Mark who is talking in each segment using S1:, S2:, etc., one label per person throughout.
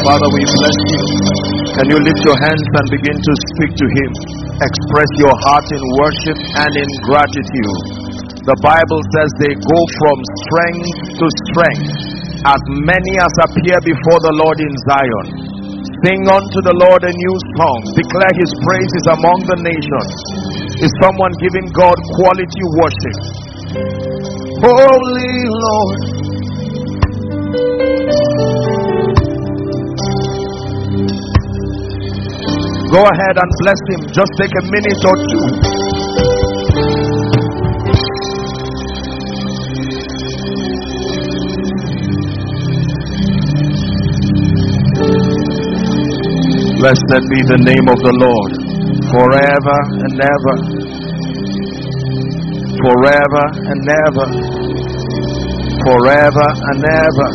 S1: Father, we bless you. Can you lift your hands and begin to speak to him? Express your heart in worship and in gratitude. The Bible says they go from strength to strength, as many as appear before the Lord in Zion. Sing unto the Lord a new song. Declare his praises among the nations. Is someone giving God quality worship? Holy Lord, go ahead and bless him. Just take a minute or two. Blessed be the name of the Lord forever and ever. Forever and ever. Forever and ever.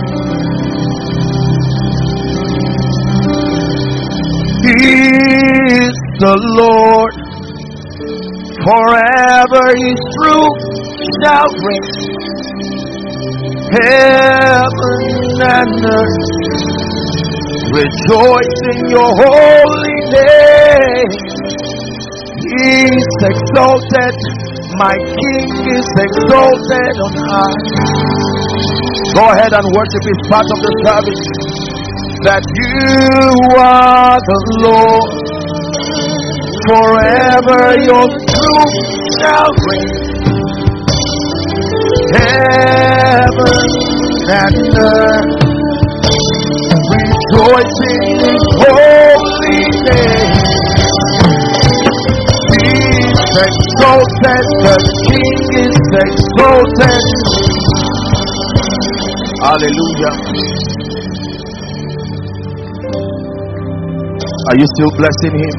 S1: He is the Lord, forever his truth shall reign. Heaven and earth rejoice in your holy name. He is exalted, my King is exalted on high. Go ahead and worship is part of the service. That you are the Lord, forever your truth shall reign. Heaven and earth rejoicing in his holy name. He is exalted, the King is exalted. Hallelujah. Are you still blessing him?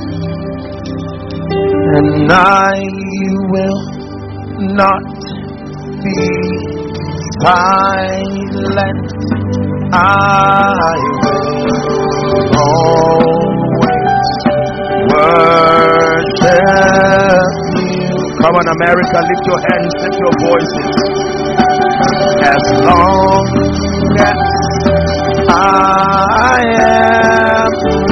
S1: And I will not be silent. I will always worship you. Come on, America, lift your hands, lift your voices. As long as I am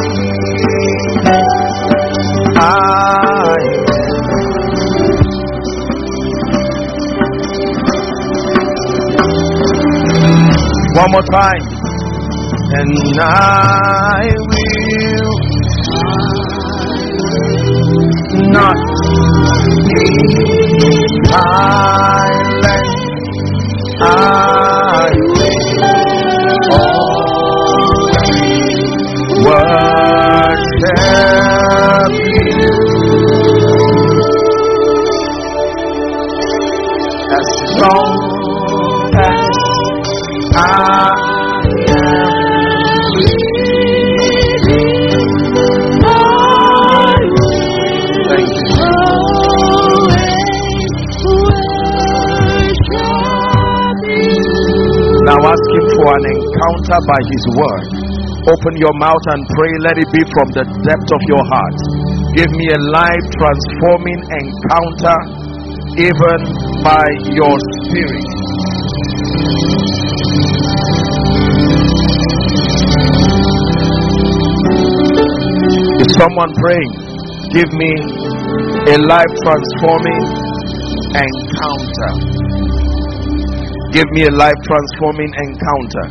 S1: one more time. And I will not be silent. I will always worship you. As long as I now ask him for an encounter by his word. Open your mouth and pray. Let it be from the depth of your heart. Give me a life transforming encounter even by your spirit. Is someone praying? Give me a life transforming encounter. Give me a life transforming encounter.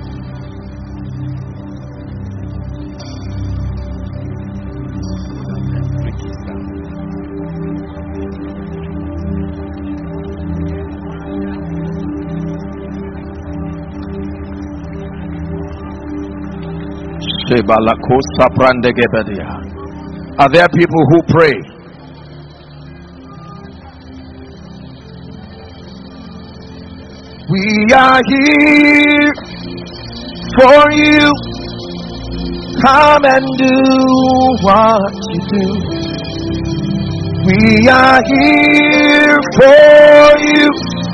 S1: Are there people who pray? We are here for you. Come and do what you do. We are here for you.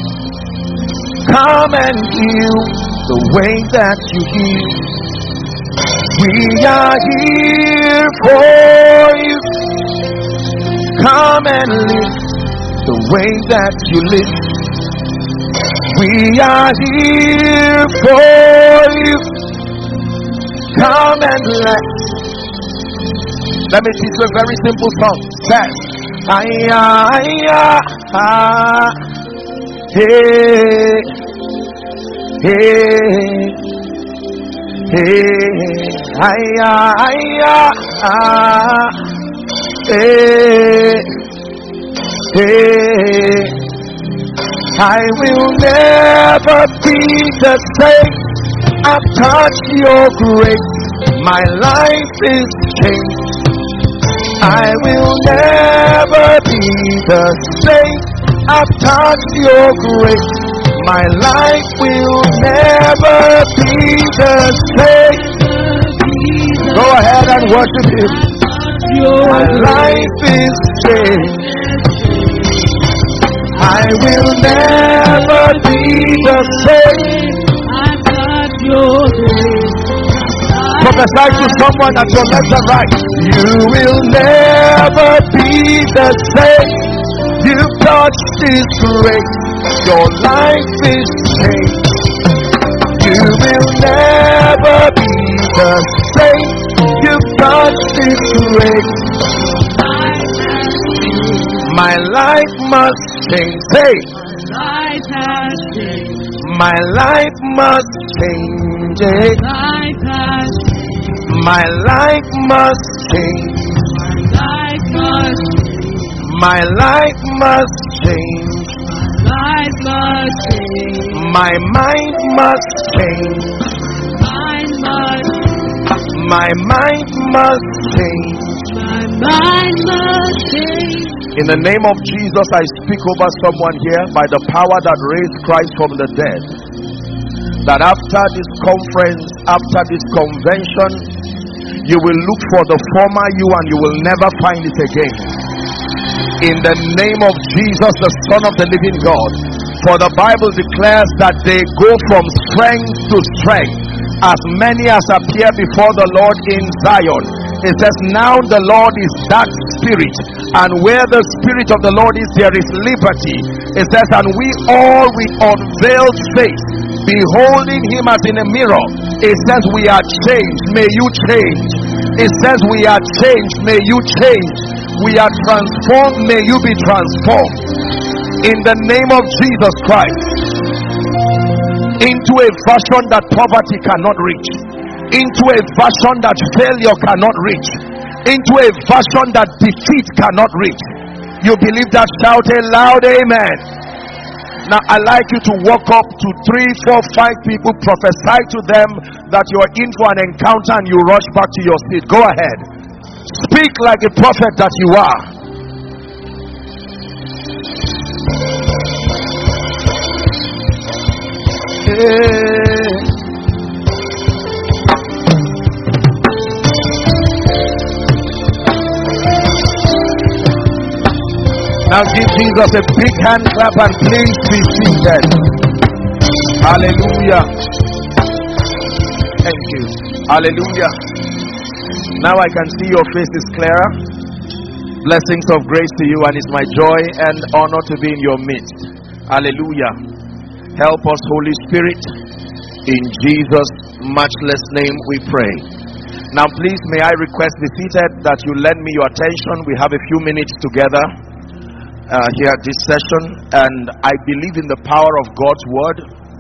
S1: Come and heal the way that you heal. We are here for you. Come and live the way that you live. We are here for you. Come and let me teach you a very simple song. Says, hey, I will never be the same. I've touched your grace. My life is changed. I will never be the same. I've touched your grace. My life will never be the same. Go ahead and worship him. My life is changed. I will never be the same. I've got your grace. Prophesy to someone at your left and right. You will never be the same. You've touched His grace. Your life is changed. You will never be the same. You've touched His grace. My life must change. Say, my life must change. My life must change. My life must change. My mind must change. My mind must change. In the name of Jesus, I speak over someone here by the power that raised Christ from the dead, that after this conference, after this convention, you will look for the former you and you will never find it again. In the name of Jesus, the Son of the living God. For the Bible declares that they go from strength to strength, as many as appear before the Lord in Zion. It says, now the Lord is that Spirit, and where the Spirit of the Lord is, there is liberty. It says, and we all with unveiled face, beholding Him as in a mirror. It says, we are changed. May you change. It says, we are changed. May you change. We are transformed. May you be transformed. In the name of Jesus Christ. Into a version that poverty cannot reach. Into a version that failure cannot reach. Into a version that defeat cannot reach. You believe that? Shout a loud amen. Now I'd like you to walk up to 3, 4, 5 people, prophesy to them that you're in for an encounter, and you rush back to your seat. Go ahead. Speak like a prophet that you are. Now give Jesus a big hand clap and please be seated. Hallelujah. Thank you. Hallelujah. Now I can see your faces clearer. Blessings of grace to you, and it's my joy and honor to be in your midst. Hallelujah. Help us, Holy Spirit. In Jesus' matchless name we pray. Now please, may I request, be seated, that you lend me your attention. We have a few minutes together here at this session, and I believe in the power of God's word.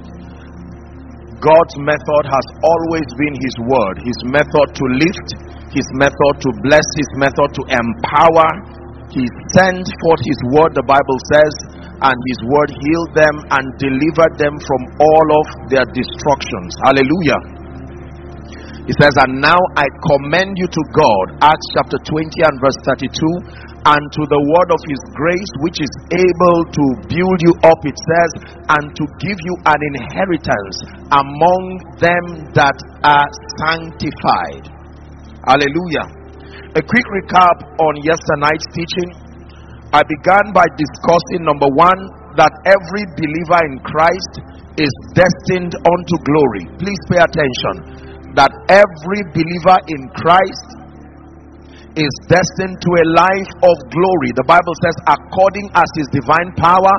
S1: God's method has always been His word. His method to lift, His method to bless, His method to empower. He sent forth His word, the Bible says, and His word healed them and delivered them from all of their destructions. Hallelujah. He says, and now I commend you to God, Acts chapter 20 and verse 32, and to the word of His grace, which is able to build you up, it says, and to give you an inheritance among them that are sanctified. Hallelujah. A quick recap on yesterday's teaching. I began by discussing, number one, that every believer in Christ is destined unto glory. Please pay attention. That every believer in Christ is destined to a life of glory. The Bible says, according as His divine power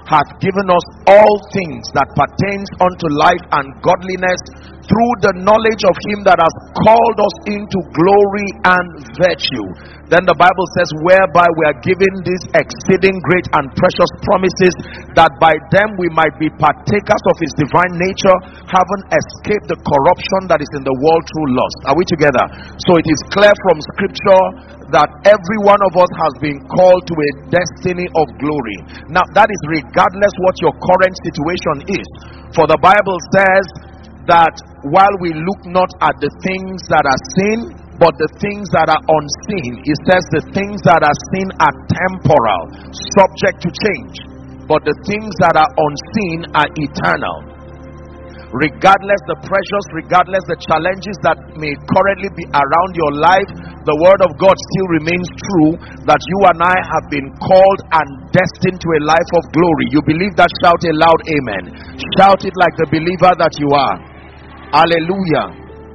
S1: hath given us all things that pertains unto life and godliness, through the knowledge of him that has called us into glory and virtue. Then the Bible says, whereby we are given these exceeding great and precious promises, that by them we might be partakers of his divine nature, having escaped the corruption that is in the world through lust. Are we together? So it is clear from scripture that every one of us has been called to a destiny of glory. Now that is regardless what your current situation is. For the Bible says that while we look not at the things that are seen, but the things that are unseen, it says the things that are seen are temporal, subject to change, but the things that are unseen are eternal. Regardless the pressures, regardless the challenges that may currently be around your life, the word of God still remains true, that you and I have been called and destined to a life of glory. You believe that? Shout a loud amen. Shout it like the believer that you are. Hallelujah.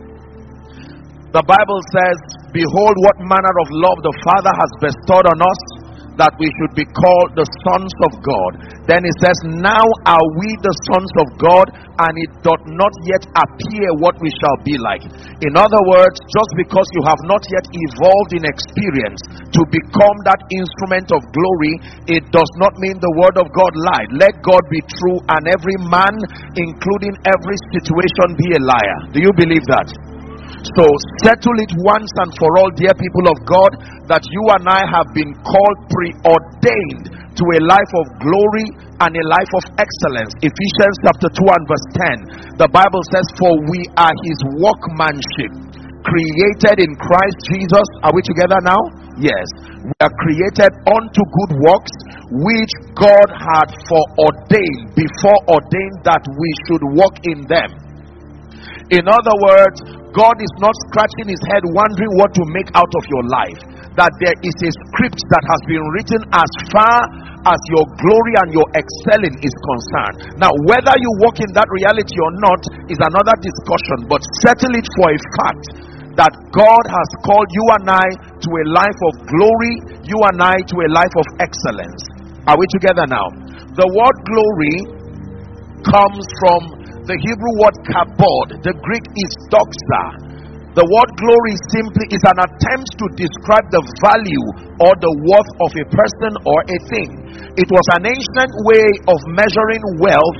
S1: The Bible says, behold what manner of love the Father has bestowed on us, that we should be called the sons of God. Then it says, now are we the sons of God, and it doth not yet appear what we shall be like. In other words, just because you have not yet evolved in experience to become that instrument of glory, it does not mean the word of God lied. Let God be true and every man, including every situation, be a liar. Do you believe that? So settle it once and for all, dear people of God, that you and I have been called, preordained to a life of glory and a life of excellence. Ephesians chapter 2 and verse 10, the Bible says, for we are his workmanship, created in Christ Jesus. Are we together now? Yes. We are created unto good works, which God had before ordained that we should walk in them. In other words, God is not scratching his head wondering what to make out of your life. That there is a script that has been written as far as your glory and your excelling is concerned. Now, whether you walk in that reality or not is another discussion, but settle it for a fact that God has called you and I to a life of glory, you and I to a life of excellence. Are we together now? The word glory comes from the Hebrew word kabod. The Greek is doxa. The word glory simply is an attempt to describe the value or the worth of a person or a thing. It was an ancient way of measuring wealth.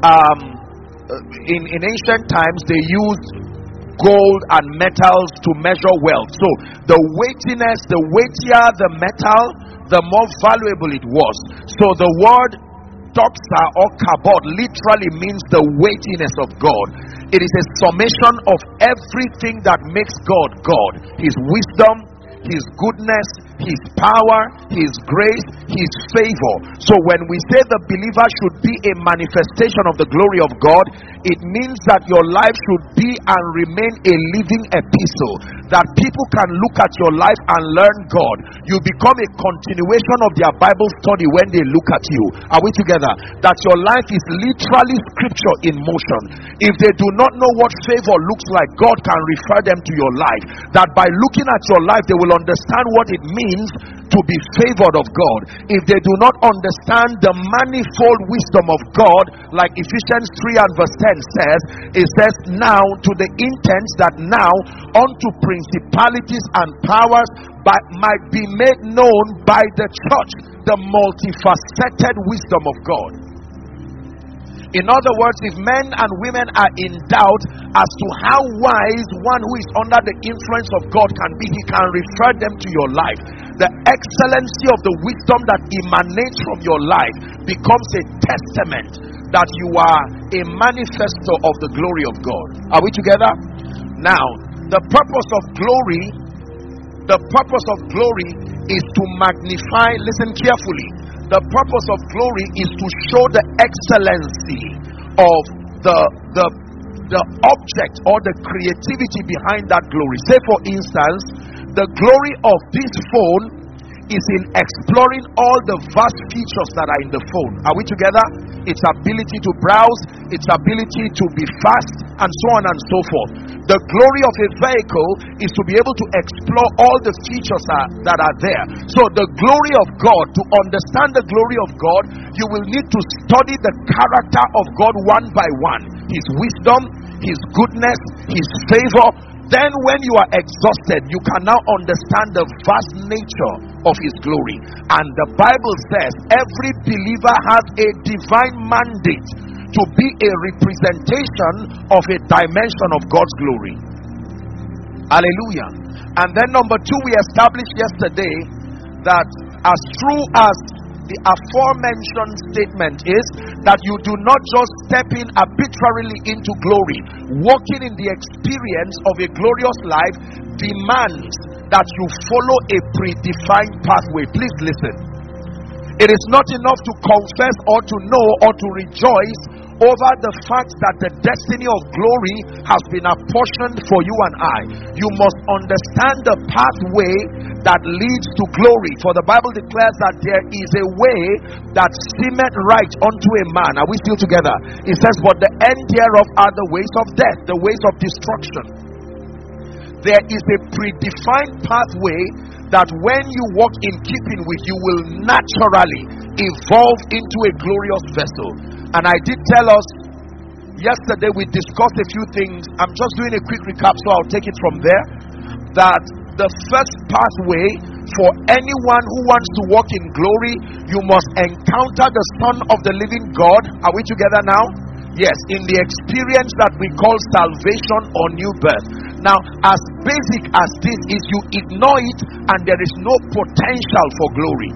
S1: In ancient times, they used gold and metals to measure wealth. So the weightiness, the weightier the metal, the more valuable it was. So the word doxa or kabod literally means the weightiness of God. It is a summation of everything that makes God God. His wisdom, his goodness, his power, his grace, his favor. So when we say the believer should be a manifestation of the glory of God, it means that your life should be and remain a living epistle, that people can look at your life and learn God. You become a continuation of their Bible study when they look at you. Are we together? That your life is literally scripture in motion. If they do not know what favor looks like, God can refer them to your life. That by looking at your life, they will understand what it means to be favored of God. If they do not understand the manifold wisdom of God, like Ephesians 3 and verse 10 says, it says, now to the intent that now unto principalities and powers might be made known by the church the multifaceted wisdom of God. In other words, if men and women are in doubt as to how wise one who is under the influence of God can be, he can refer them to your life. The excellency of the wisdom that emanates from your life becomes a testament that you are a manifesto of the glory of God. Are we together? Now, the purpose of glory is to magnify. Listen carefully. The purpose of glory is to show the excellency of the object or the creativity behind that glory. Say for instance, the glory of this phone is in exploring all the vast features that are in the phone. Are we together? Its ability to browse, its ability to be fast, and so on and so forth. The glory of a vehicle is to be able to explore all the features that are there. So the glory of God, to understand the glory of God, you will need to study the character of God one by one. His wisdom, His goodness, His favor. Then when you are exhausted, you can now understand the vast nature of His glory. And the Bible says every believer has a divine mandate to be a representation of a dimension of God's glory. Hallelujah. And then number two, we established yesterday that as true as the aforementioned statement is, that you do not just step in arbitrarily into glory. Walking in the experience of a glorious life demands that you follow a predefined pathway. Please listen. It is not enough to confess or to know or to rejoice over the fact that the destiny of glory has been apportioned for you and I. You must understand the pathway that leads to glory. For the Bible declares that there is a way that seemeth right unto a man. Are we still together? It says, but the end thereof are the ways of death, the ways of destruction. There is a predefined pathway that when you walk in keeping with, you will naturally evolve into a glorious vessel. And I did tell us yesterday, we discussed a few things. I'm just doing a quick recap, so I'll take it from there. That the first pathway for anyone who wants to walk in glory, you must encounter the Son of the living God. Are we together now? Yes, in the experience that we call salvation or new birth. Now, as basic as this is, you ignore it and there is no potential for glory.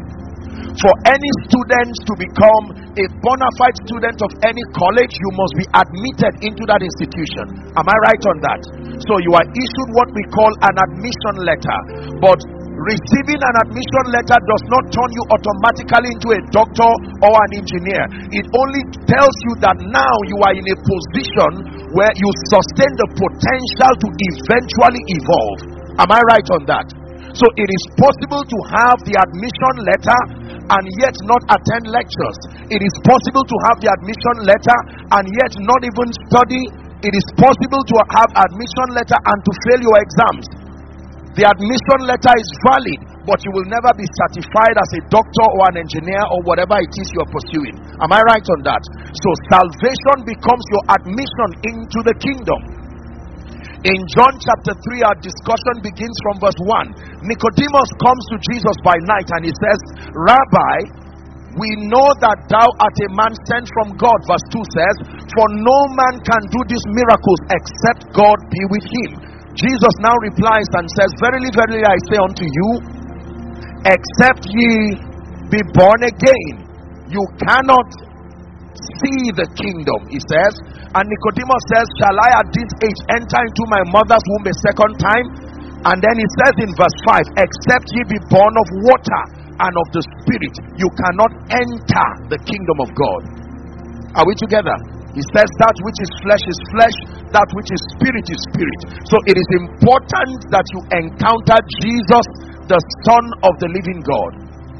S1: For any student to become a bona fide student of any college, you must be admitted into that institution. Am I right on that? So you are issued what we call an admission letter. But receiving an admission letter does not turn you automatically into a doctor or an engineer. It only tells you that now you are in a position where you sustain the potential to eventually evolve. Am I right on that? So it is possible to have the admission letter and yet not attend lectures. It is possible to have the admission letter and yet not even study. It is possible to have admission letter and to fail your exams. The admission letter is valid, but you will never be certified as a doctor or an engineer or whatever it is you are pursuing. Am I right on that? So salvation becomes your admission into the kingdom. In John chapter 3, our discussion begins from verse 1. Nicodemus comes to Jesus by night and he says, Rabbi, we know that thou art a man sent from God. Verse 2 says, for no man can do these miracles except God be with him. Jesus now replies and says, verily, verily, I say unto you, except ye be born again, you cannot see the kingdom, he says. And Nicodemus says, shall I at this age enter into my mother's womb a second time? And then he says in verse 5, except ye be born of water and of the Spirit, you cannot enter the kingdom of God. Are we together? He says that which is flesh, that which is spirit. So it is important that you encounter Jesus, the Son of the living God.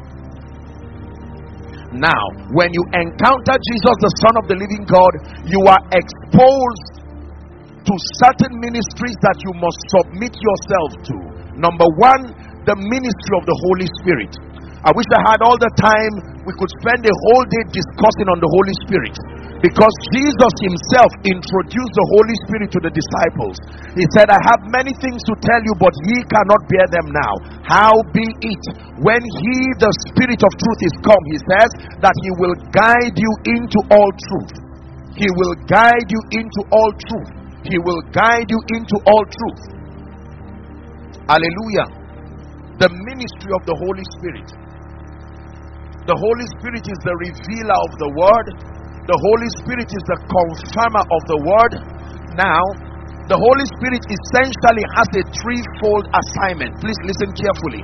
S1: Now, when you encounter Jesus, the Son of the living God, you are exposed to certain ministries that you must submit yourself to. Number one, the ministry of the Holy Spirit. I wish I had all the time. We could spend a whole day discussing on the Holy Spirit, because Jesus himself introduced the Holy Spirit to the disciples. He said, I have many things to tell you, but ye cannot bear them now. Howbeit, when he, the Spirit of truth, is come, he says that he will guide you into all truth. He will guide you into all truth. He will guide you into all truth. Hallelujah. The ministry of the Holy Spirit. The Holy Spirit is the revealer of the word. The Holy Spirit is the confirmer of the word. Now, the Holy Spirit essentially has a threefold assignment. Please listen carefully.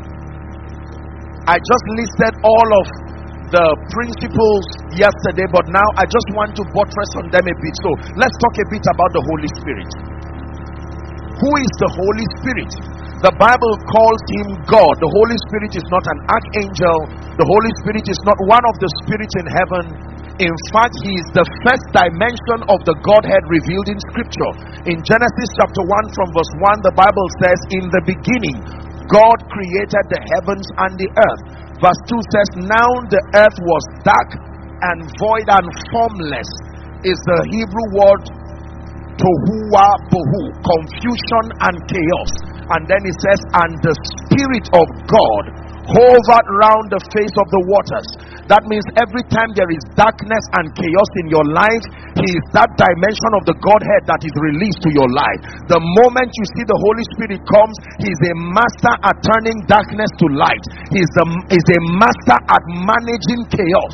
S1: I just listed all of the principles yesterday, but now I just want to buttress on them a bit. So let's talk a bit about the Holy Spirit. Who is the Holy Spirit? The Bible calls him God. The Holy Spirit is not an archangel. The Holy Spirit is not one of the spirits in heaven. In fact, he is the first dimension of the Godhead revealed in Scripture. In Genesis chapter 1 from verse 1, the Bible says, in the beginning, God created the heavens and the earth. Verse 2 says, now the earth was dark and void and formless. Is the Hebrew word tohuwa bohu, confusion and chaos. And then it says, and the Spirit of God hovered round the face of the waters. That means every time there is darkness and chaos in your life, he is that dimension of the Godhead that is released to your life. The moment you see the Holy Spirit comes, he is a master at turning darkness to light. He is a master at managing chaos.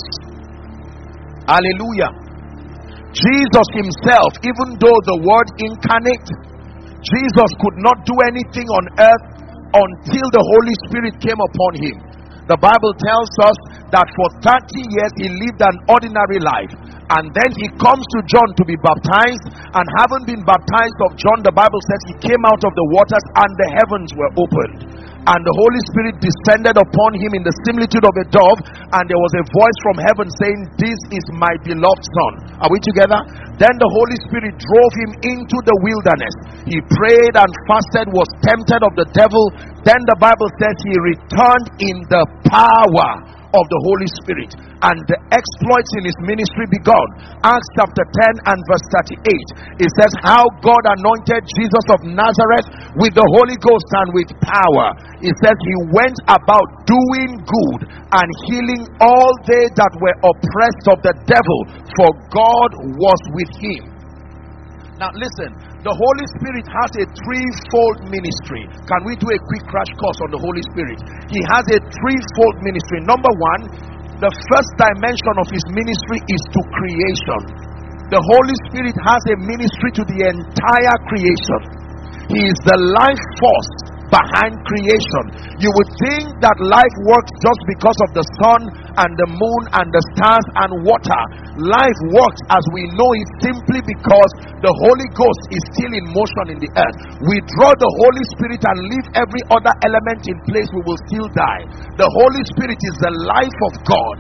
S1: Hallelujah. Jesus himself, even though the word incarnate, Jesus could not do anything on earth until the Holy Spirit came upon him. The Bible tells us that for 30 years he lived an ordinary life, and then he comes to John to be baptized, and having been baptized of John, the Bible says he came out of the waters and the heavens were opened, and the Holy Spirit descended upon him in the similitude of a dove, and there was a voice from heaven saying, this is my beloved Son. Are we together? Then the Holy Spirit drove him into the wilderness. He prayed and fasted, was tempted of the devil. Then the Bible says he returned in the power of the Holy Spirit, and the exploits in his ministry begun. Acts chapter 10 and verse 38, it says how God anointed Jesus of Nazareth with the Holy Ghost and with power. It says he went about doing good and healing all they that were oppressed of the devil, for God was with him. Now listen, the Holy Spirit has a threefold ministry. Can we do a quick crash course on the Holy Spirit? He has a threefold ministry. Number one, the first dimension of his ministry is to creation. The Holy Spirit has a ministry to the entire creation. He is the life force behind creation. You would think that life works just because of the sun and the moon and the stars and water. Life works as we know it simply because the Holy Ghost is still in motion in the earth. We draw the Holy Spirit and leave every other element in place, we will still die. The Holy Spirit is the life of God.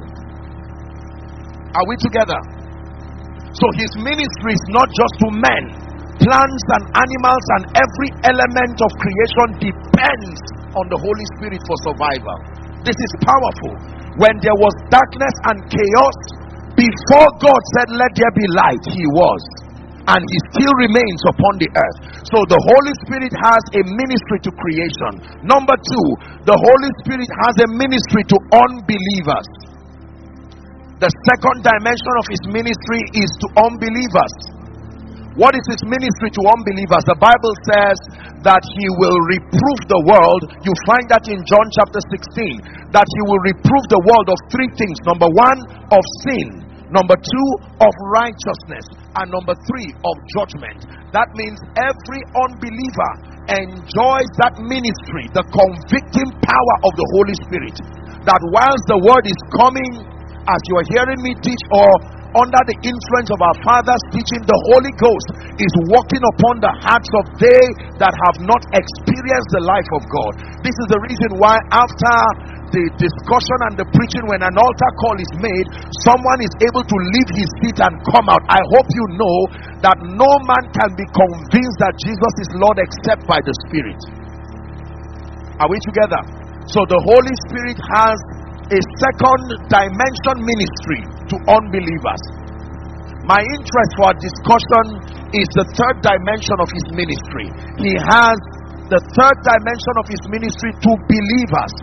S1: Are we together? So his ministry is not just to men. Plants and animals and every element of creation depends on the Holy Spirit for survival. This is powerful. When there was darkness and chaos, before God said let there be light, he was, and he still remains upon the earth. So the Holy Spirit has a ministry to creation. Number two, the Holy Spirit has a ministry to unbelievers. The second dimension of his ministry is to unbelievers. What is his ministry to unbelievers? The Bible says that he will reprove the world. You find that in John chapter 16, that he will reprove the world of three things. Number one, of sin. Number two, of righteousness. And number three, of judgment. That means every unbeliever enjoys that ministry, the convicting power of the Holy Spirit. That whilst the word is coming, as you are hearing me teach, or under the influence of our Father's teaching, the Holy Ghost is walking upon the hearts of they that have not experienced the life of God. This is the reason why after the discussion and the preaching, when an altar call is made, someone is able to leave his seat and come out. I hope you know that no man can be convinced that Jesus is Lord except by the Spirit. Are we together? So the Holy Spirit has a second dimension ministry to unbelievers. My interest for our discussion is the third dimension of his ministry. He has the third dimension of his ministry to believers.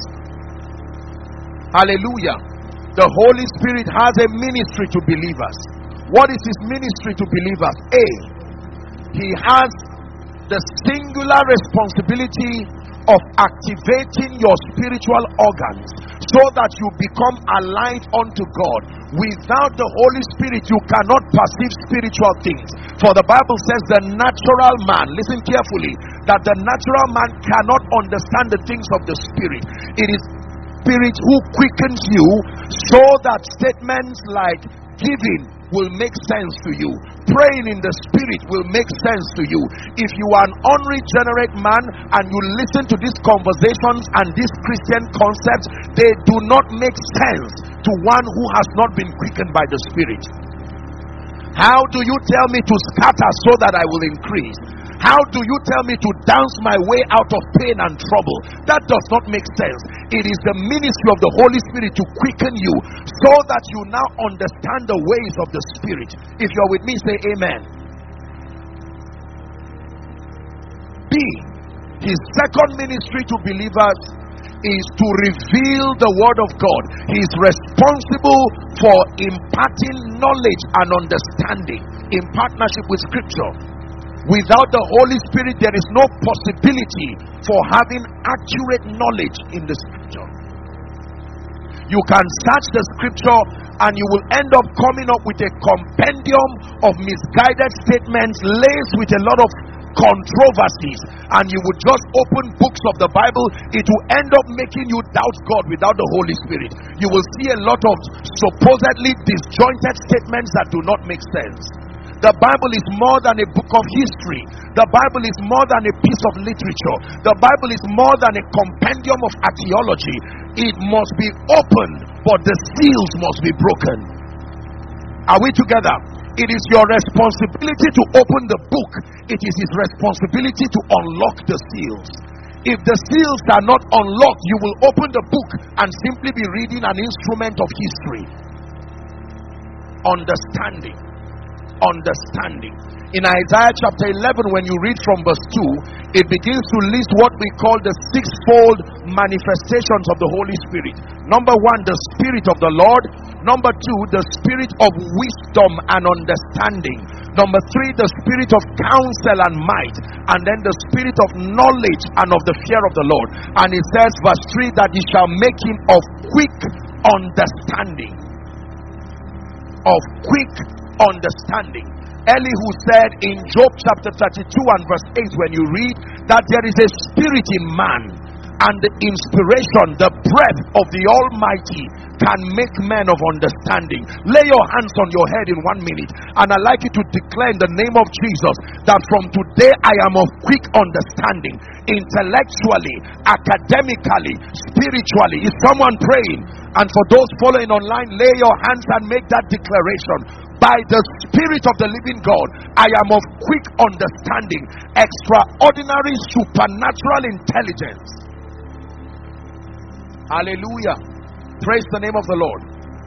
S1: Hallelujah. The Holy Spirit has a ministry to believers. What is his ministry to believers? A, he has the singular responsibility of activating your spiritual organs so that you become alive unto God. Without the Holy Spirit, you cannot perceive spiritual things. For the Bible says the natural man, listen carefully, that the natural man cannot understand the things of the Spirit. It is Spirit who quickens you, so that statements like giving, will make sense to you. Praying in the Spirit will make sense to you. If you are an unregenerate man and you listen to these conversations and these Christian concepts, they do not make sense to one who has not been quickened by the Spirit. How do you tell me to scatter so that I will increase? How do you tell me to dance my way out of pain and trouble? That does not make sense. It is the ministry of the Holy Spirit to quicken you so that you now understand the ways of the Spirit. If you're with me, say amen. B, his second ministry to believers is to reveal the word of God. He is responsible for imparting knowledge and understanding in partnership with Scripture. Without the Holy Spirit, there is no possibility for having accurate knowledge in the Scripture. You can search the Scripture and you will end up coming up with a compendium of misguided statements laced with a lot of controversies, and you would just open books of the Bible. It will end up making you doubt God without the Holy Spirit. You will see a lot of supposedly disjointed statements that do not make sense. The Bible is more than a book of history. The Bible is more than a piece of literature. The Bible is more than a compendium of archaeology. It must be opened, but the seals must be broken. Are we together? It is your responsibility to open the book. It is his responsibility to unlock the seals. If the seals are not unlocked, you will open the book and simply be reading an instrument of history. Understanding. In Isaiah chapter 11, when you read from verse 2, it begins to list what we call the sixfold manifestations of the Holy Spirit. Number one, the Spirit of the Lord. Number two, the Spirit of wisdom and understanding. Number three, the Spirit of counsel and might. And then the Spirit of knowledge and of the fear of the Lord. And it says, verse 3, that he shall make him of quick understanding. Of quick understanding. Elihu said in Job chapter 32 and verse 8, when you read that there is a spirit in man, and the inspiration, the breath of the Almighty can make men of understanding. Lay your hands on your head in 1 minute, and I'd like you to declare in the name of Jesus that from today I am of quick understanding, intellectually, academically, spiritually. Is someone praying? And for those following online, lay your hands and make that declaration. By the Spirit of the living God, I am of quick understanding, extraordinary supernatural intelligence. Hallelujah. Praise the name of the Lord.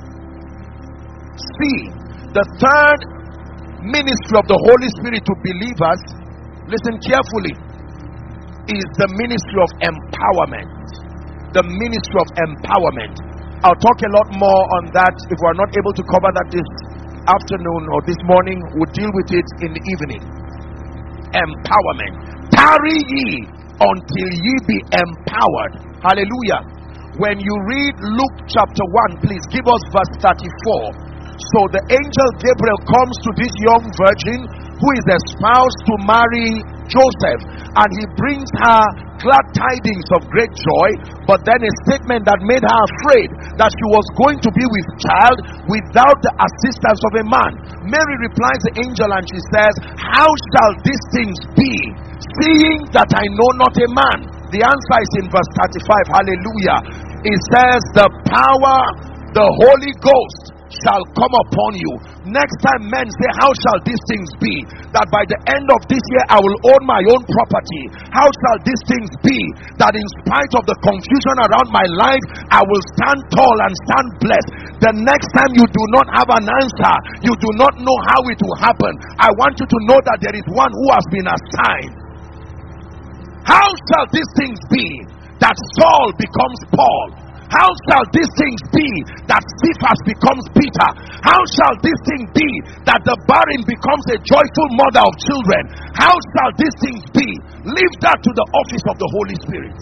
S1: See, the third ministry of the Holy Spirit to believers, listen carefully, is the ministry of empowerment. The ministry of empowerment. I'll talk a lot more on that. If we're not able to cover that this afternoon or this morning, we'll deal with it in the evening. Empowerment. Tarry ye until ye be empowered. Hallelujah. When you read Luke chapter 1, please give us verse 34. So the angel Gabriel comes to this young virgin who is espoused to marry Joseph, and he brings her glad tidings of great joy, but then a statement that made her afraid, that she was going to be with child without the assistance of a man. Mary replies the angel and she says, how shall these things be, seeing that I know not a man? The answer is in verse 35. Hallelujah. It says, the power, the Holy Ghost shall come upon you. Next time men say, how shall these things be? That by the end of this year I will own my own property. How shall these things be? That in spite of the confusion around my life, I will stand tall and stand blessed. The next time you do not have an answer, you do not know how it will happen, I want you to know that there is one who has been assigned. How shall these things be that Saul becomes Paul? How shall these things be that Cephas becomes Peter? How shall this thing be that the barren becomes a joyful mother of children? How shall these things be? Leave that to the office of the Holy Spirit.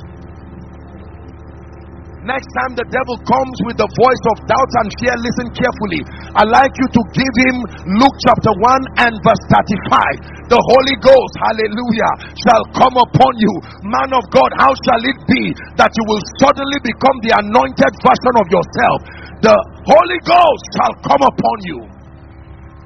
S1: Next time the devil comes with the voice of doubt and fear, listen carefully. I'd like you to give him Luke chapter 1 and verse 35. The Holy Ghost, hallelujah, shall come upon you. Man of God, how shall it be that you will suddenly become the anointed version of yourself? The Holy Ghost shall come upon you.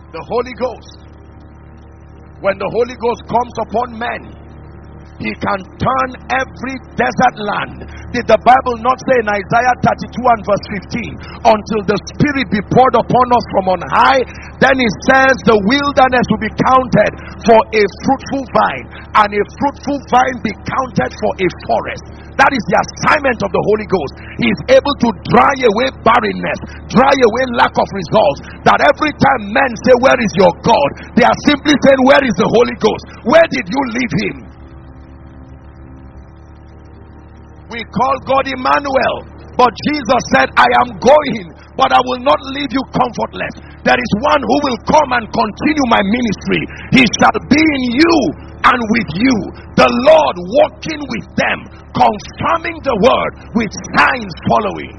S1: The Holy Ghost, when the Holy Ghost comes upon men, he can turn every desert land. Did the Bible not say in Isaiah 32 and verse 15, until the Spirit be poured upon us from on high, then it says the wilderness will be counted for a fruitful vine, and a fruitful vine be counted for a forest. That is the assignment of the Holy Ghost. He is able to dry away barrenness, dry away lack of results. That every time men say, where is your God? They are simply saying, where is the Holy Ghost? Where did you leave him? We call God Emmanuel, but Jesus said, I am going, but I will not leave you comfortless. There is one who will come and continue my ministry. He shall be in you and with you, the Lord walking with them, confirming the word with signs following.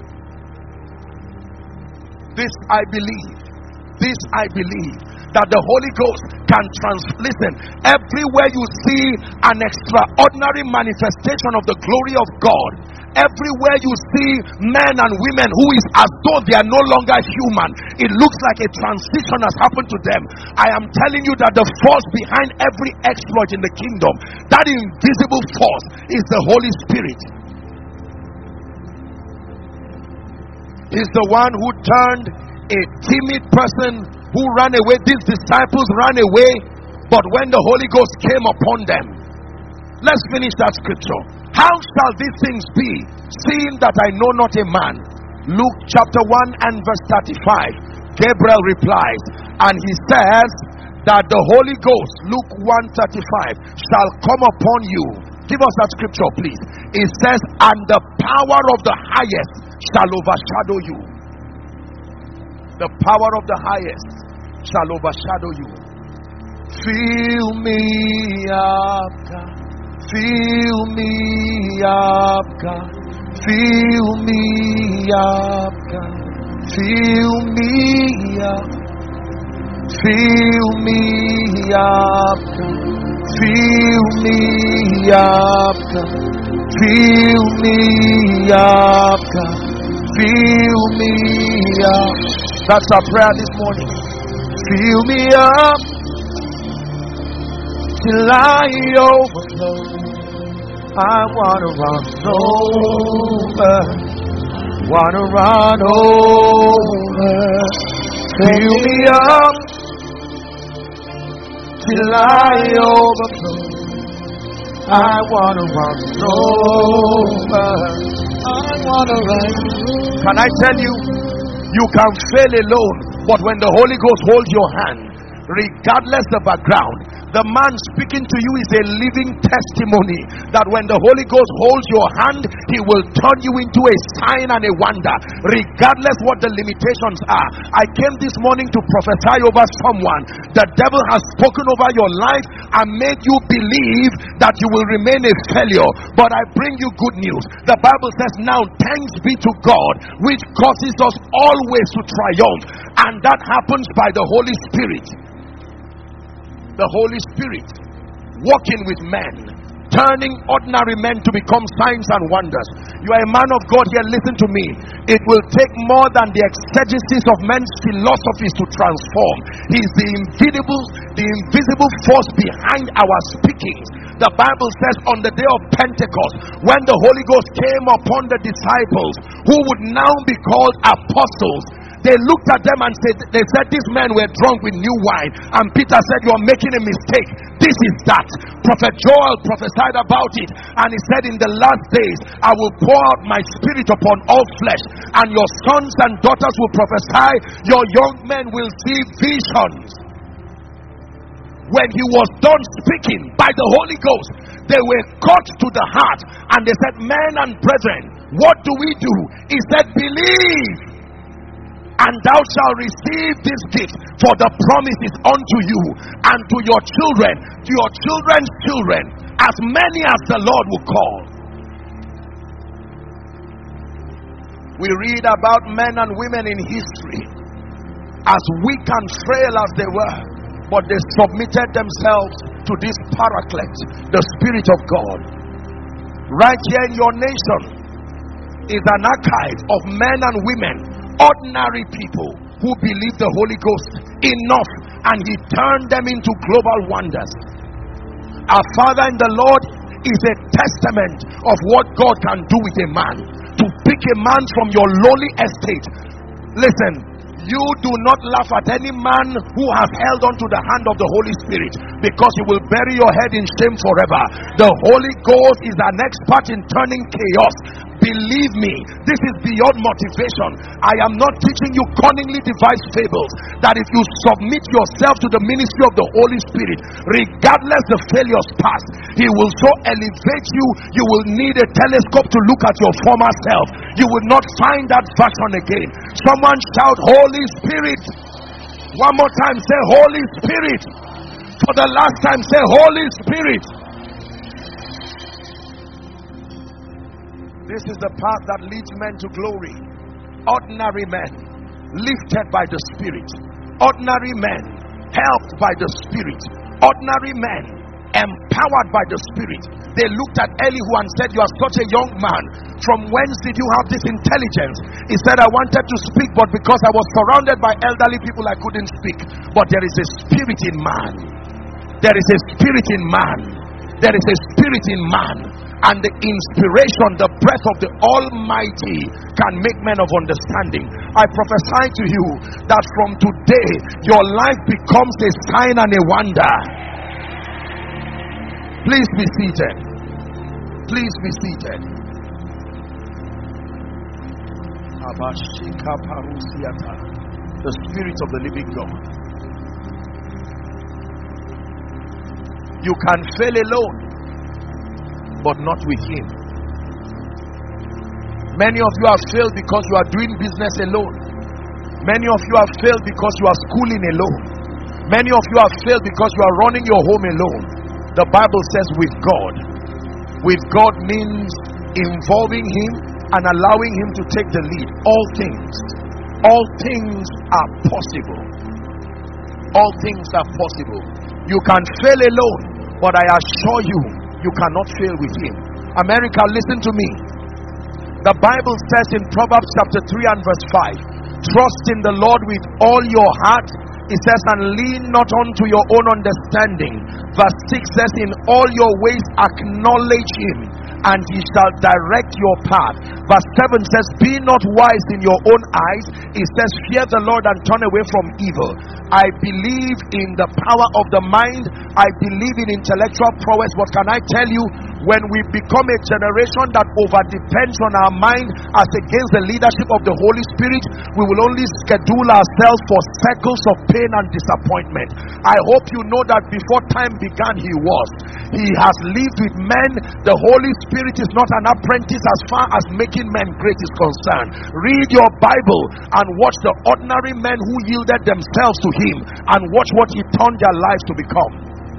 S1: This I believe, that the Holy Ghost can listen, everywhere you see an extraordinary manifestation of the glory of God, everywhere you see men and women who is as though they are no longer human, it looks like a transition has happened to them. I am telling you that the force behind every exploit in the kingdom, that invisible force, is the Holy Spirit. He's the one who turned a timid person who ran away. These disciples ran away, but when the Holy Ghost came upon them, let's finish that scripture. How shall these things be, seeing that I know not a man? Luke chapter 1 and verse 35. Gabriel replies, and he says that the Holy Ghost, Luke 1:35, shall come upon you. Give us that scripture, please. It says, and the power of the highest shall overshadow you. The power of the highest shall overshadow you. Fill me up, God. Fill me up, God. Fill me up, God. Fill me up. Fill me up, God. Fill me up, God. Fill me up, God. Fill me up. That's our prayer this morning. Fill me up till I overflow. I wanna run over. Wanna run over. Fill me up till I overflow. I wanna run over. I wanna run. Can I tell you? You can fail alone, but when the Holy Ghost holds your hand, regardless the background, the man speaking to you is a living testimony that when the Holy Ghost holds your hand, he will turn you into a sign and a wonder, regardless what the limitations are. I came this morning to prophesy over someone. The devil has spoken over your life and made you believe that you will remain a failure, but I bring you good news. The Bible says, now thanks be to God which causes us always to triumph, and that happens by the Holy Spirit. The Holy Spirit walking with men, turning ordinary men to become signs and wonders. You are a man of God here, listen to me. It will take more than the exegesis of men's philosophies to transform. He is the invisible force behind our speakings. The Bible says on the day of Pentecost, when the Holy Ghost came upon the disciples, who would now be called apostles, they looked at them and they said, these men were drunk with new wine. And Peter said, you are making a mistake. This is that. Prophet Joel prophesied about it, and he said, in the last days I will pour out my spirit upon all flesh, and your sons and daughters will prophesy, your young men will see visions. When he was done speaking by the Holy Ghost, they were cut to the heart, and they said, men and brethren, what do we do? He said, believe, and thou shalt receive this gift, for the promise is unto you and to your children, to your children's children, as many as the Lord will call. We read about men and women in history, as weak and frail as they were, but they submitted themselves to this Paraclete, the Spirit of God. Right here in your nation is an archive of men and women, ordinary people who believed the Holy Ghost enough, and he turned them into global wonders. Our Father in the Lord is a testament of what God can do with a man. To pick a man from your lowly estate. Listen, you do not laugh at any man who has held on to the hand of the Holy Spirit, because you will bury your head in shame forever. The Holy Ghost is an expert in turning chaos. Believe me, this is beyond motivation. I am not teaching you cunningly devised fables. That if you submit yourself to the ministry of the Holy Spirit, regardless the failures past, he will so elevate you, you will need a telescope to look at your former self. You will not find that version again. Someone shout, Holy Spirit. One more time, say, Holy Spirit. For the last time, say, Holy Spirit. This is the path that leads men to glory. Ordinary men, lifted by the Spirit. Ordinary men, helped by the Spirit. Ordinary men, empowered by the Spirit. They looked at Elihu and said, you are such a young man. From whence did you have this intelligence? He said, I wanted to speak, but because I was surrounded by elderly people, I couldn't speak. But there is a spirit in man. There is a spirit in man. There is a spirit in man. And the inspiration, the breath of the Almighty can make men of understanding. I prophesy to you that from today, your life becomes a sign and a wonder. Please be seated. Please be seated. The Spirit of the living God. You can fail alone, but not with him. Many of you have failed because you are doing business alone. Many of you have failed because you are schooling alone. Many of you have failed because you are running your home alone. The Bible says with God. With God means involving him and allowing him to take the lead. All things are possible. All things are possible. You can fail alone, but I assure you, you cannot fail with him. America, listen to me. The Bible says in Proverbs chapter 3 and verse 5, trust in the Lord with all your heart. It says, and lean not unto your own understanding. Verse 6 says, in all your ways acknowledge him, and he shall direct your path. Verse 7 says, be not wise in your own eyes. It says, fear the Lord and turn away from evil. I believe in the power of the mind. I believe in intellectual prowess. What can I tell you? When we become a generation that over depends on our mind as against the leadership of the Holy Spirit, we will only schedule ourselves for cycles of pain and disappointment. I hope you know that before time began, he was. He has lived with men. The Holy Spirit is not an apprentice as far as making men great is concerned. Read your Bible and watch the ordinary men who yielded themselves to him, and watch what he turned their lives to become.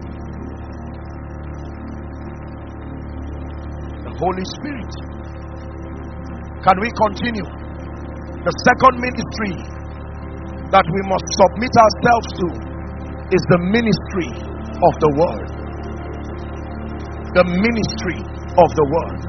S1: Holy Spirit. Can we continue? The second ministry that we must submit ourselves to is the ministry of the word. The ministry of the word.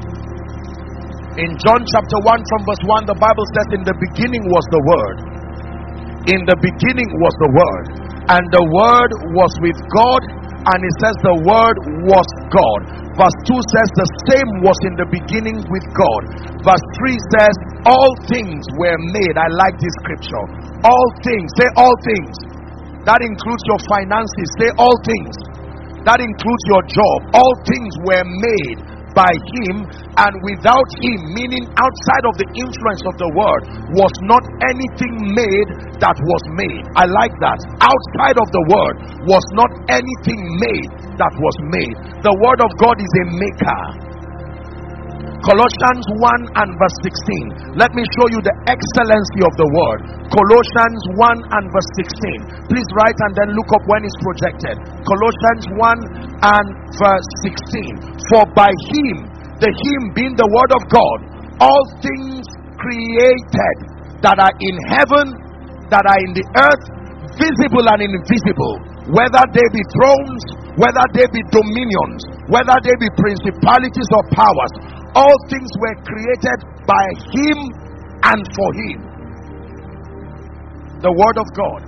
S1: In John chapter 1 from verse 1, the Bible says, in the beginning was the word. In the beginning was the word, and the word was with God, and it says the word was God. Verse 2 says the same was in the beginning with God. Verse 3 says all things were made. I like this scripture. All things. Say all things. That includes your finances. Say all things. That includes your job. All things were made by him, and without him, meaning outside of the influence of the word, was not anything made that was made. I like that. Outside of the word was not anything made that was made. The word of God is a maker. Colossians 1 and verse 16. Let me show you the excellency of the word. Colossians 1 and verse 16. Please write and then look up when it's projected. Colossians 1 and verse 16. For by him, the him being the word of God, all things created that are in heaven, that are in the earth, visible and invisible, whether they be thrones, whether they be dominions, whether they be principalities or powers, all things were created by him and for him. The word of God.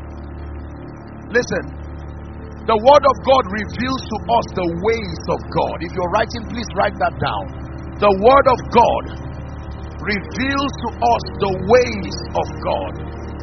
S1: Listen. The word of God reveals to us the ways of God. If you're writing, please write that down. The word of God reveals to us the ways of God.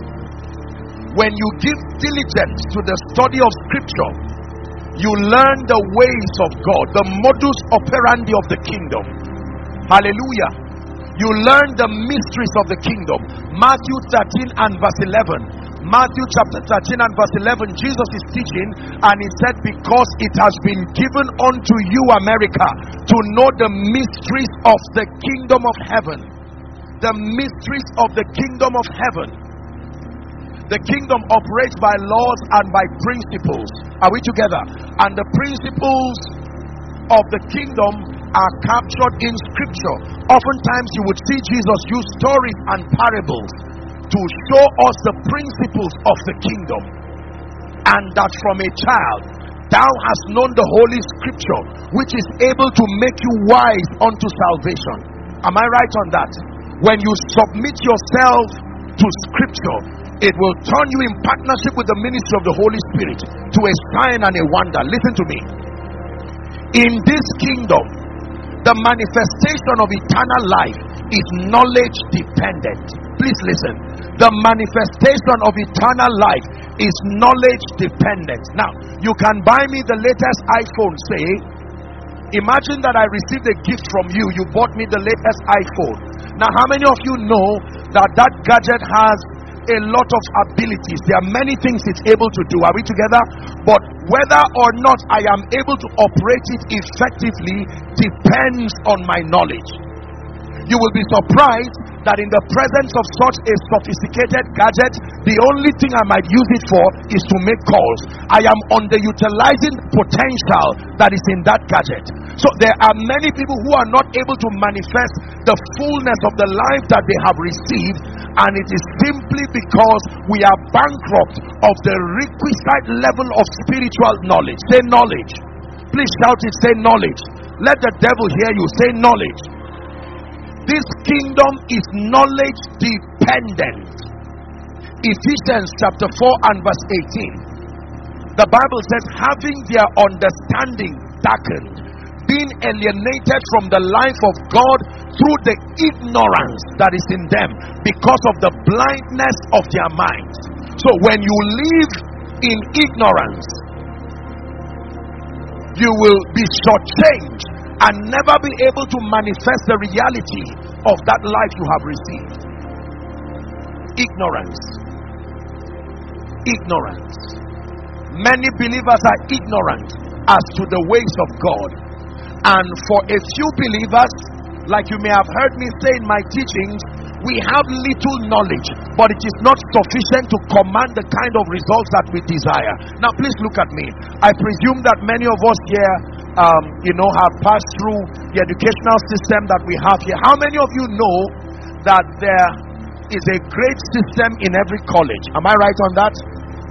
S1: When you give diligence to the study of scripture, you learn the ways of God, the modus operandi of the kingdom. Hallelujah. You learn the mysteries of the kingdom. Matthew 13 and verse 11. Matthew chapter 13 and verse 11, Jesus is teaching and he said, because it has been given unto you, America, to know the mysteries of the kingdom of heaven. The mysteries of the kingdom of heaven. The kingdom operates by laws and by principles. Are we together? And the principles of the kingdom are captured in scripture. Oftentimes you would see Jesus use stories and parables to show us the principles of the kingdom. And that from a child thou hast known the holy scripture, which is able to make you wise unto salvation. Am I right on that? When you submit yourself to scripture, it will turn you in partnership with the ministry of the Holy Spirit to a sign and a wonder. Listen to me. In this kingdom, the manifestation of eternal life is knowledge dependent. Please listen. The manifestation of eternal life is knowledge dependent. Now, you can buy me the latest iPhone, say. Imagine that I received a gift from you. You bought me the latest iPhone. Now, how many of you know that that gadget has a lot of abilities? There are many things it's able to do. Are we together? But whether or not I am able to operate it effectively depends on my knowledge. You will be surprised that in the presence of such a sophisticated gadget, the only thing I might use it for is to make calls. I am underutilizing potential that is in that gadget. So there are many people who are not able to manifest the fullness of the life that they have received, and it is simply because we are bankrupt of the requisite level of spiritual knowledge. Say knowledge. Please shout it. Say knowledge. Let the devil hear you. Say knowledge. This kingdom is knowledge dependent. Ephesians chapter 4 and verse 18. The Bible says, having their understanding darkened, being alienated from the life of God through the ignorance that is in them because of the blindness of their minds. So when you live in ignorance, you will be shortchanged and never be able to manifest the reality of that life you have received. Ignorance. Ignorance. Many believers are ignorant as to the ways of God. And for a few believers, like you may have heard me say in my teachings, we have little knowledge, but it is not sufficient to command the kind of results that we desire. Now please look at me. I presume that many of us here have passed through the educational system that we have here. How many of you know that there is a grade system in every college? Am I right on that?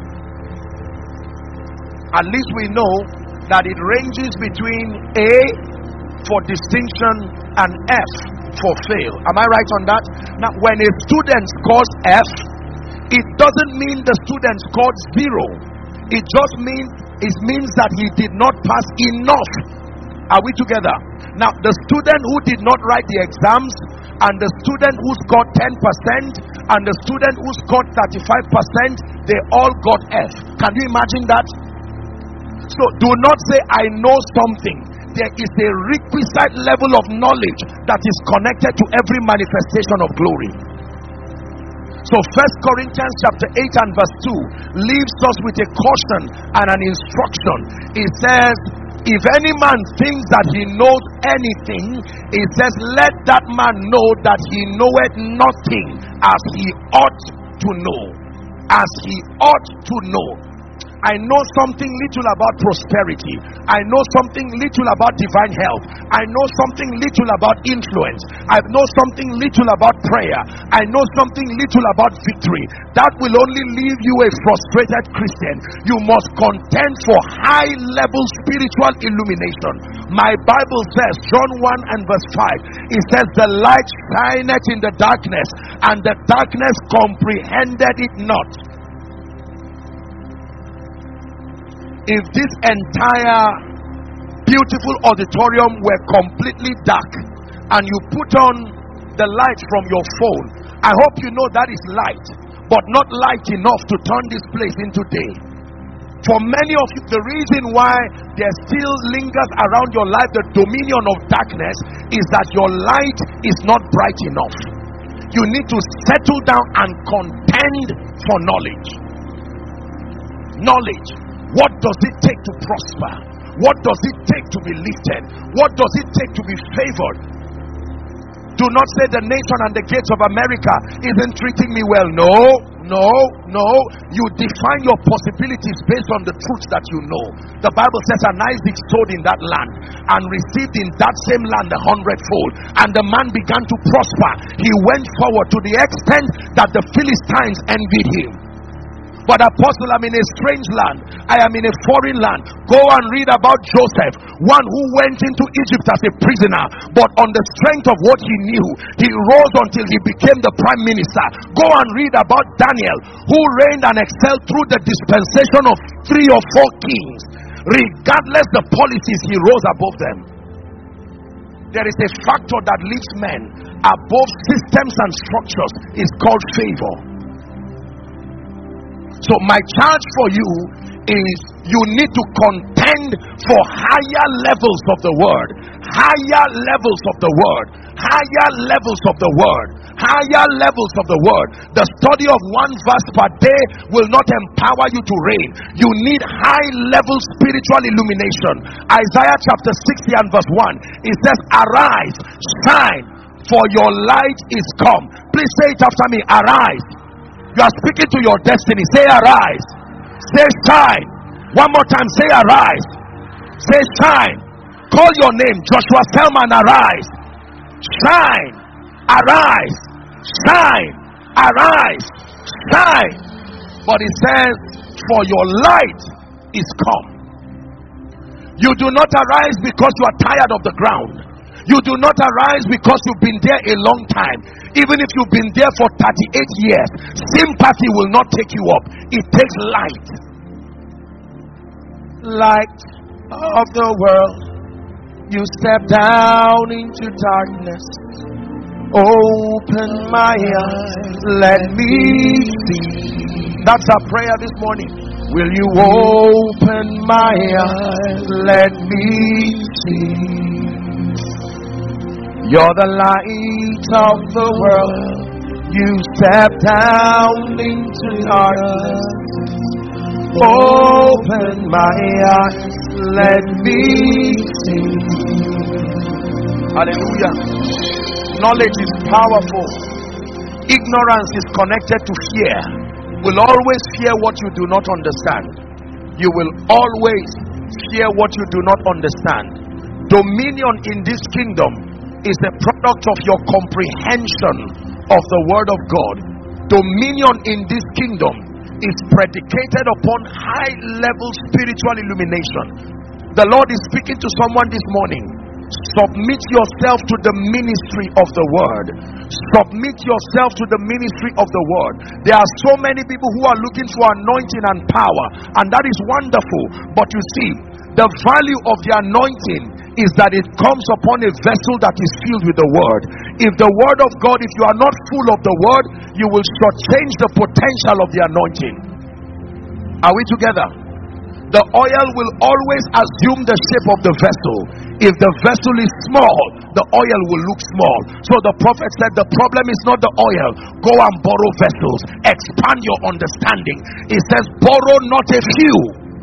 S1: At least we know that it ranges between A for distinction and F for fail. Am I right on that? Now, when a student scores F, it doesn't mean the student scored 0. It just means that he did not pass enough. Are we together? Now, the student who did not write the exams, and the student who scored 10%, and the student who scored 35%, they all got F. Can you imagine that? So do not say I know something. There is a requisite level of knowledge that is connected to every manifestation of glory. So 1 Corinthians chapter 8 and verse 2 leaves us with a caution and an instruction. It says, if any man thinks that he knows anything, it says, let that man know that he knoweth nothing as he ought to know. As he ought to know. I know something little about prosperity. I know something little about divine health. I know something little about influence. I know something little about prayer. I know something little about victory. That will only leave you a frustrated Christian. You must contend for high level spiritual illumination. My Bible says, John 1 and verse 5, it says, the light shineth in the darkness, and the darkness comprehended it not. If this entire beautiful auditorium were completely dark and you put on the light from your phone, I hope you know that is light, but not light enough to turn this place into day. For many of you, the reason why there still lingers around your life the dominion of darkness is that your light is not bright enough. You need to settle down and contend for knowledge. Knowledge. What does it take to prosper? What does it take to be lifted? What does it take to be favored? Do not say the nation and the gates of America isn't treating me well. No. You define your possibilities based on the truths that you know. The Bible says, and Isaac sowed in that land and received in that same land 100-fold. And the man began to prosper. He went forward to the extent that the Philistines envied him. But apostle, I'm in a strange land. I am in a foreign land. Go and read about Joseph, one who went into Egypt as a prisoner, but on the strength of what he knew, he rose until he became the prime minister. Go and read about Daniel, who reigned and excelled through the dispensation of 3 or 4 kings. Regardless the policies, he rose above them. There is a factor that lifts men above systems and structures. It's called favor. So my charge for you is, you need to contend for higher levels of the word. Higher levels of the word. Higher levels of the word. Higher levels of the word. The study of 1 verse per day will not empower you to reign. You need high level spiritual illumination. Isaiah chapter 60 and verse 1, it says, arise, shine, for your light is come. Please say it after me. Arise. You are speaking to your destiny. Say arise. Say shine. One more time. Say arise. Say shine. Call your name. Joshua Selman. Arise. Shine. Arise. Shine. Arise. Shine. But it says, for your light is come. You do not arise because you are tired of the ground. You do not arise because you've been there a long time. Even if you've been there for 38 years, sympathy will not take you up. It takes light. Light of the world, you step down into darkness. Open my eyes, let me see. That's our prayer this morning. Will you open my eyes, let me see. You're the light of the world. You step down into darkness. Open my eyes, let me see. Hallelujah. Knowledge is powerful. Ignorance is connected to fear. You will always fear what you do not understand. You will always fear what you do not understand. Dominion in this kingdom is a product of your comprehension of the word of God. Dominion in this kingdom is predicated upon high level spiritual illumination. The Lord is speaking to someone this morning. Submit yourself to the ministry of the word. Submit yourself to the ministry of the word. There are so many people who are looking for anointing and power, and that is wonderful. But you see, the value of the anointing is that it comes upon a vessel that is filled with the word. If the word of God, if you are not full of the word, you will shortchange the potential of the anointing. Are we together? The oil will always assume the shape of the vessel. If the vessel is small, the oil will look small. So the prophet said, the problem is not the oil. Go and borrow vessels. Expand your understanding. It says, borrow not a few.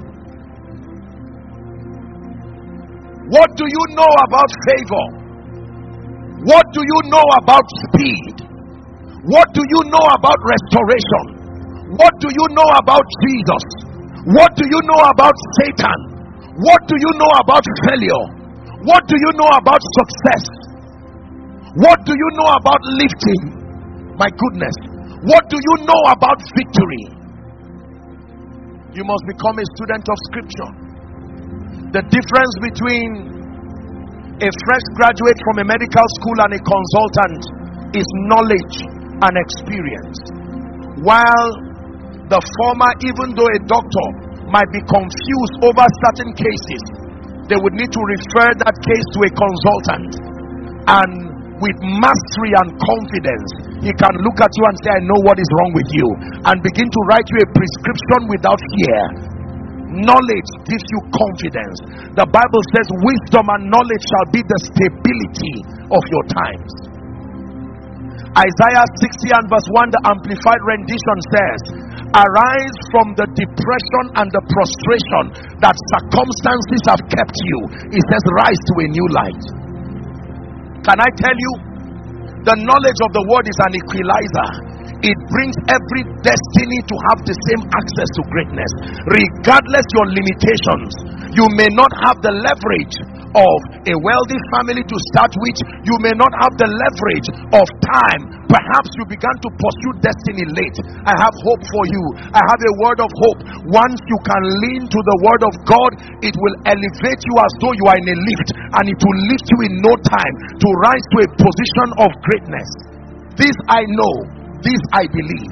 S1: What do you know about favor? What do you know about speed? What do you know about restoration? What do you know about Jesus? What do you know about Satan? What do you know about failure? What do you know about success? What do you know about lifting? My goodness. What do you know about victory? You must become a student of scripture. The difference between a fresh graduate from a medical school and a consultant is knowledge and experience. While the former, even though a doctor might be confused over certain cases, they would need to refer that case to a consultant, and with mastery and confidence he can look at you and say, I know what is wrong with you, and begin to write you a prescription without fear. Knowledge gives you confidence. The Bible says wisdom and knowledge shall be the stability of your times. Isaiah 60 and verse 1, the Amplified rendition says, arise from the depression and the prostration that circumstances have kept you. It says rise to a new light. Can I tell you, the knowledge of the word is an equalizer. It brings every destiny to have the same access to greatness. Regardless your limitations, you may not have the leverage of a wealthy family to start with. You may not have the leverage of time. Perhaps you began to pursue destiny late. I have hope for you. I have a word of hope. Once you can lean to the word of God, it will elevate you as though you are in a lift, and it will lift you in no time to rise to a position of greatness. This I know. This I believe.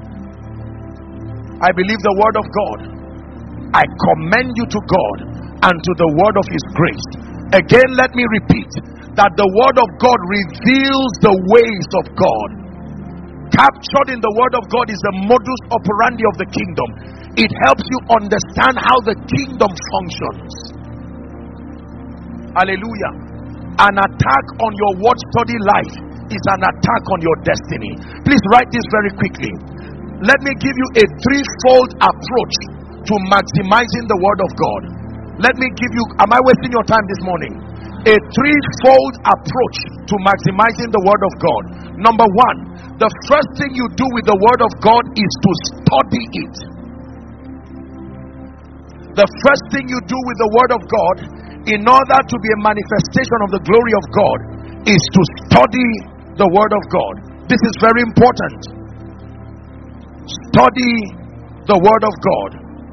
S1: I believe the word of God. I commend you to God and to the word of his grace. Again, let me repeat that the word of God reveals the ways of God. Captured in the word of God is the modus operandi of the kingdom. It helps you understand how the kingdom functions. Hallelujah. An attack on your word study life is an attack on your destiny. Please write this very quickly. Let me give you a threefold approach to maximizing the word of God. Let me give you, am I wasting your time this morning? A threefold approach to maximizing the word of God. Number one, the first thing you do with the word of God is to study it. The first thing you do with the word of God in order to be a manifestation of the glory of God is to study the word of God. This is very important. Study the word of God.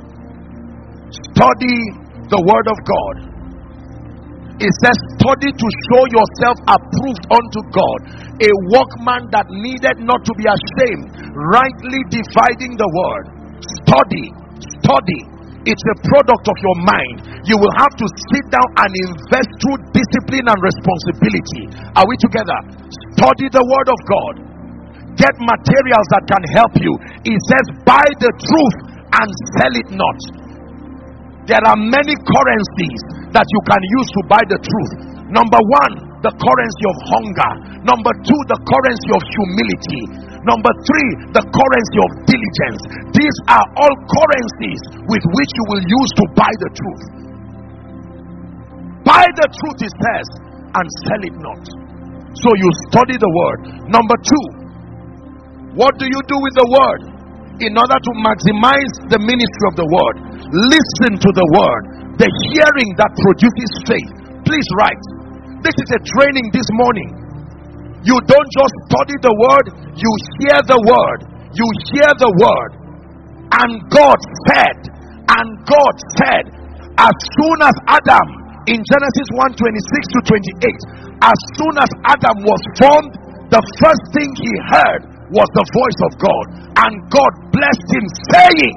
S1: Study the word of God. It says study to show yourself approved unto God, a workman that needed not to be ashamed, rightly dividing the word. Study. It's a product of your mind. You will have to sit down and invest through discipline and responsibility. Are we together? Study the word of God. Get materials that can help you. It says buy the truth and sell it not. There are many currencies that you can use to buy the truth. Number one, the currency of hunger. Number two, the currency of humility. Number three, the currency of diligence. These are all currencies with which you will use to buy the truth. Buy the truth, it says, and sell it not. So you study the word. Number two, what do you do with the word in order to maximize the ministry of the word? Listen to the word, the hearing that produces faith. Please write. This is a training this morning. You don't just study the word, you hear the word. You hear the word. And God said, as soon as Adam, in Genesis 1:26 to 28, as soon as Adam was formed, the first thing he heard was the voice of God. And God blessed him, saying,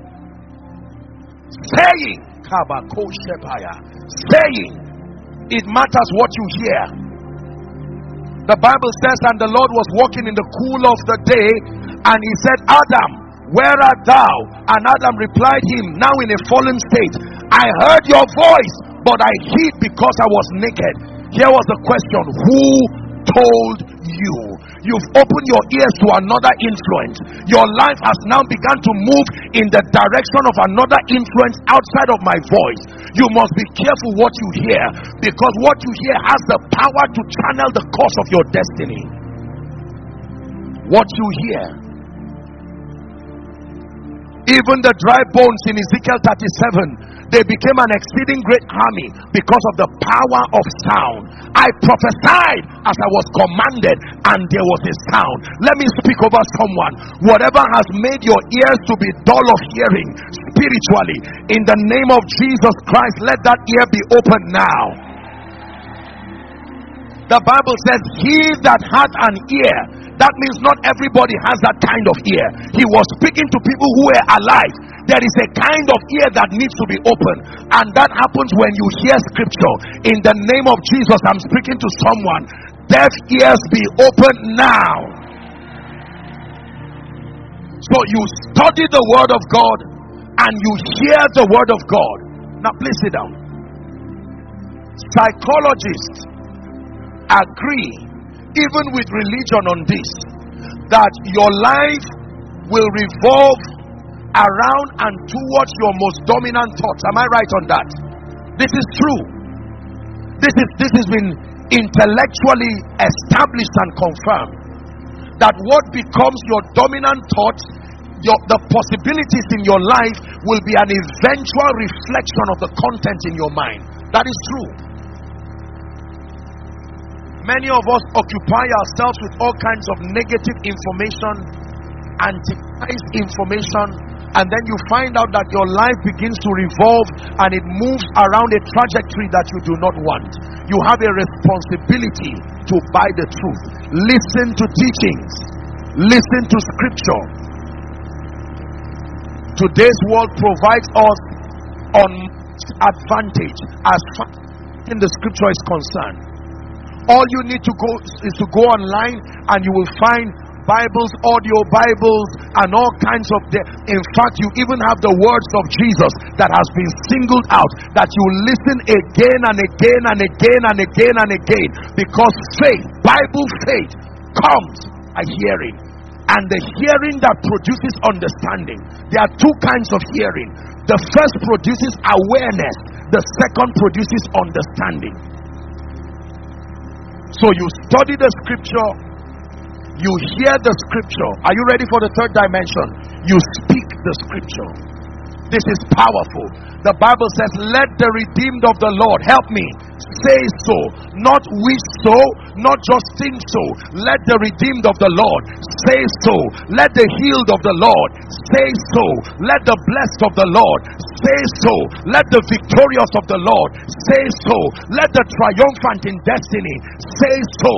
S1: it matters what you hear. The Bible says, and the Lord was walking in the cool of the day, and he said, Adam, where art thou? And Adam replied him, now in a fallen state, I heard your voice, but I hid because I was naked. Here was the question: who told you? You've opened your ears to another influence. Your life has now begun to move in the direction of another influence outside of my voice. You must be careful what you hear, because what you hear has the power to channel the course of your destiny. What you hear. Even the dry bones in Ezekiel 37, they became an exceeding great army because of the power of sound. I prophesied as I was commanded, and there was a sound. Let me speak over someone. Whatever has made your ears to be dull of hearing spiritually, in the name of Jesus Christ, let that ear be open now. The Bible says, he that hath an ear. That means not everybody has that kind of ear. He was speaking to people who were alive. There is a kind of ear that needs to be open, and that happens when you hear scripture. In the name of Jesus, I'm speaking to someone. Deaf ears be open now. So you study the word of God and you hear the word of God. Now please sit down. Psychologists agree, even with religion, on this, that your life will revolve around and towards your most dominant thoughts. Am I right on that? This is true. This has been intellectually established and confirmed, that what becomes your dominant thoughts, the possibilities in your life, will be an eventual reflection of the content in your mind. That is true. Many of us occupy ourselves with all kinds of negative information, anti-Christ information, and then you find out that your life begins to revolve and it moves around a trajectory that you do not want. You have a responsibility to buy the truth. Listen to teachings. Listen to scripture. Today's world provides us an advantage as far as the scripture is concerned. All you need to go is to go online, and you will find Bibles, audio Bibles, and all kinds of in fact, you even have the words of Jesus that has been singled out, that you listen again and again and again and again and again, because faith, Bible faith, comes by hearing, and the hearing that produces understanding. There are two kinds of hearing. The first produces awareness, the second produces understanding. So you study the scripture, you hear the scripture. Are you ready for the third dimension? You speak the scripture. This is powerful. The Bible says, let the redeemed of the Lord, help me, say so, not wish so, not just think so. Let the redeemed of the Lord say so. Let the healed of the Lord say so. Let the blessed of the Lord say so. Let the victorious of the Lord say so. Let the triumphant in destiny say so.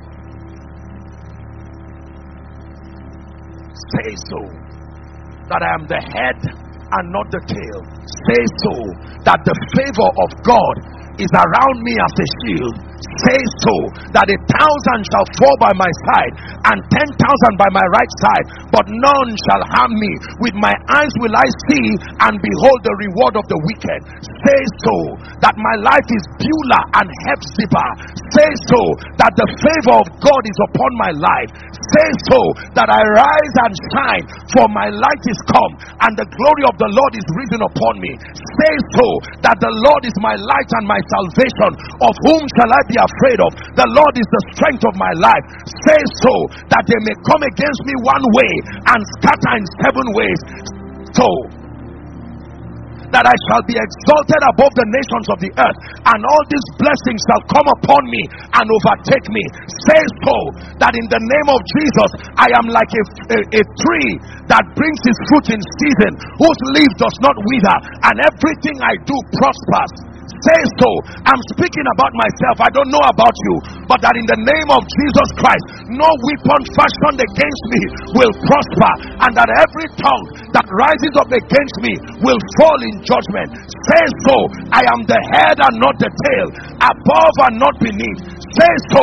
S1: Say so, that I am the head and not the tail. Say so, that the favor of God is around me as a shield. Say so, that 1,000 shall fall by my side and 10,000 by my right side, but none shall harm me. With my eyes will I see and behold the reward of the wicked. Say so, that my life is Beulah and Hephzibah. Say so, that the favor of God is upon my life. Say so, that I rise and shine, for my light is come and the glory of the Lord is risen upon me. Say so, that the Lord is my light and my salvation. Of whom shall I be afraid of? The Lord is the strength of my life. Say so, that they may come against me one way and scatter in 7 ways. So that I shall be exalted above the nations of the earth, and all these blessings shall come upon me and overtake me. Say so, that in the name of Jesus I am like a tree that brings its fruit in season, whose leaf does not wither, and everything I do prospers. Say so. I'm speaking about myself. I don't know about you, but that in the name of Jesus Christ, no weapon fashioned against me will prosper, and that every tongue that rises up against me will fall in judgment. Say so. I am the head and not the tail, above and not beneath. Say so.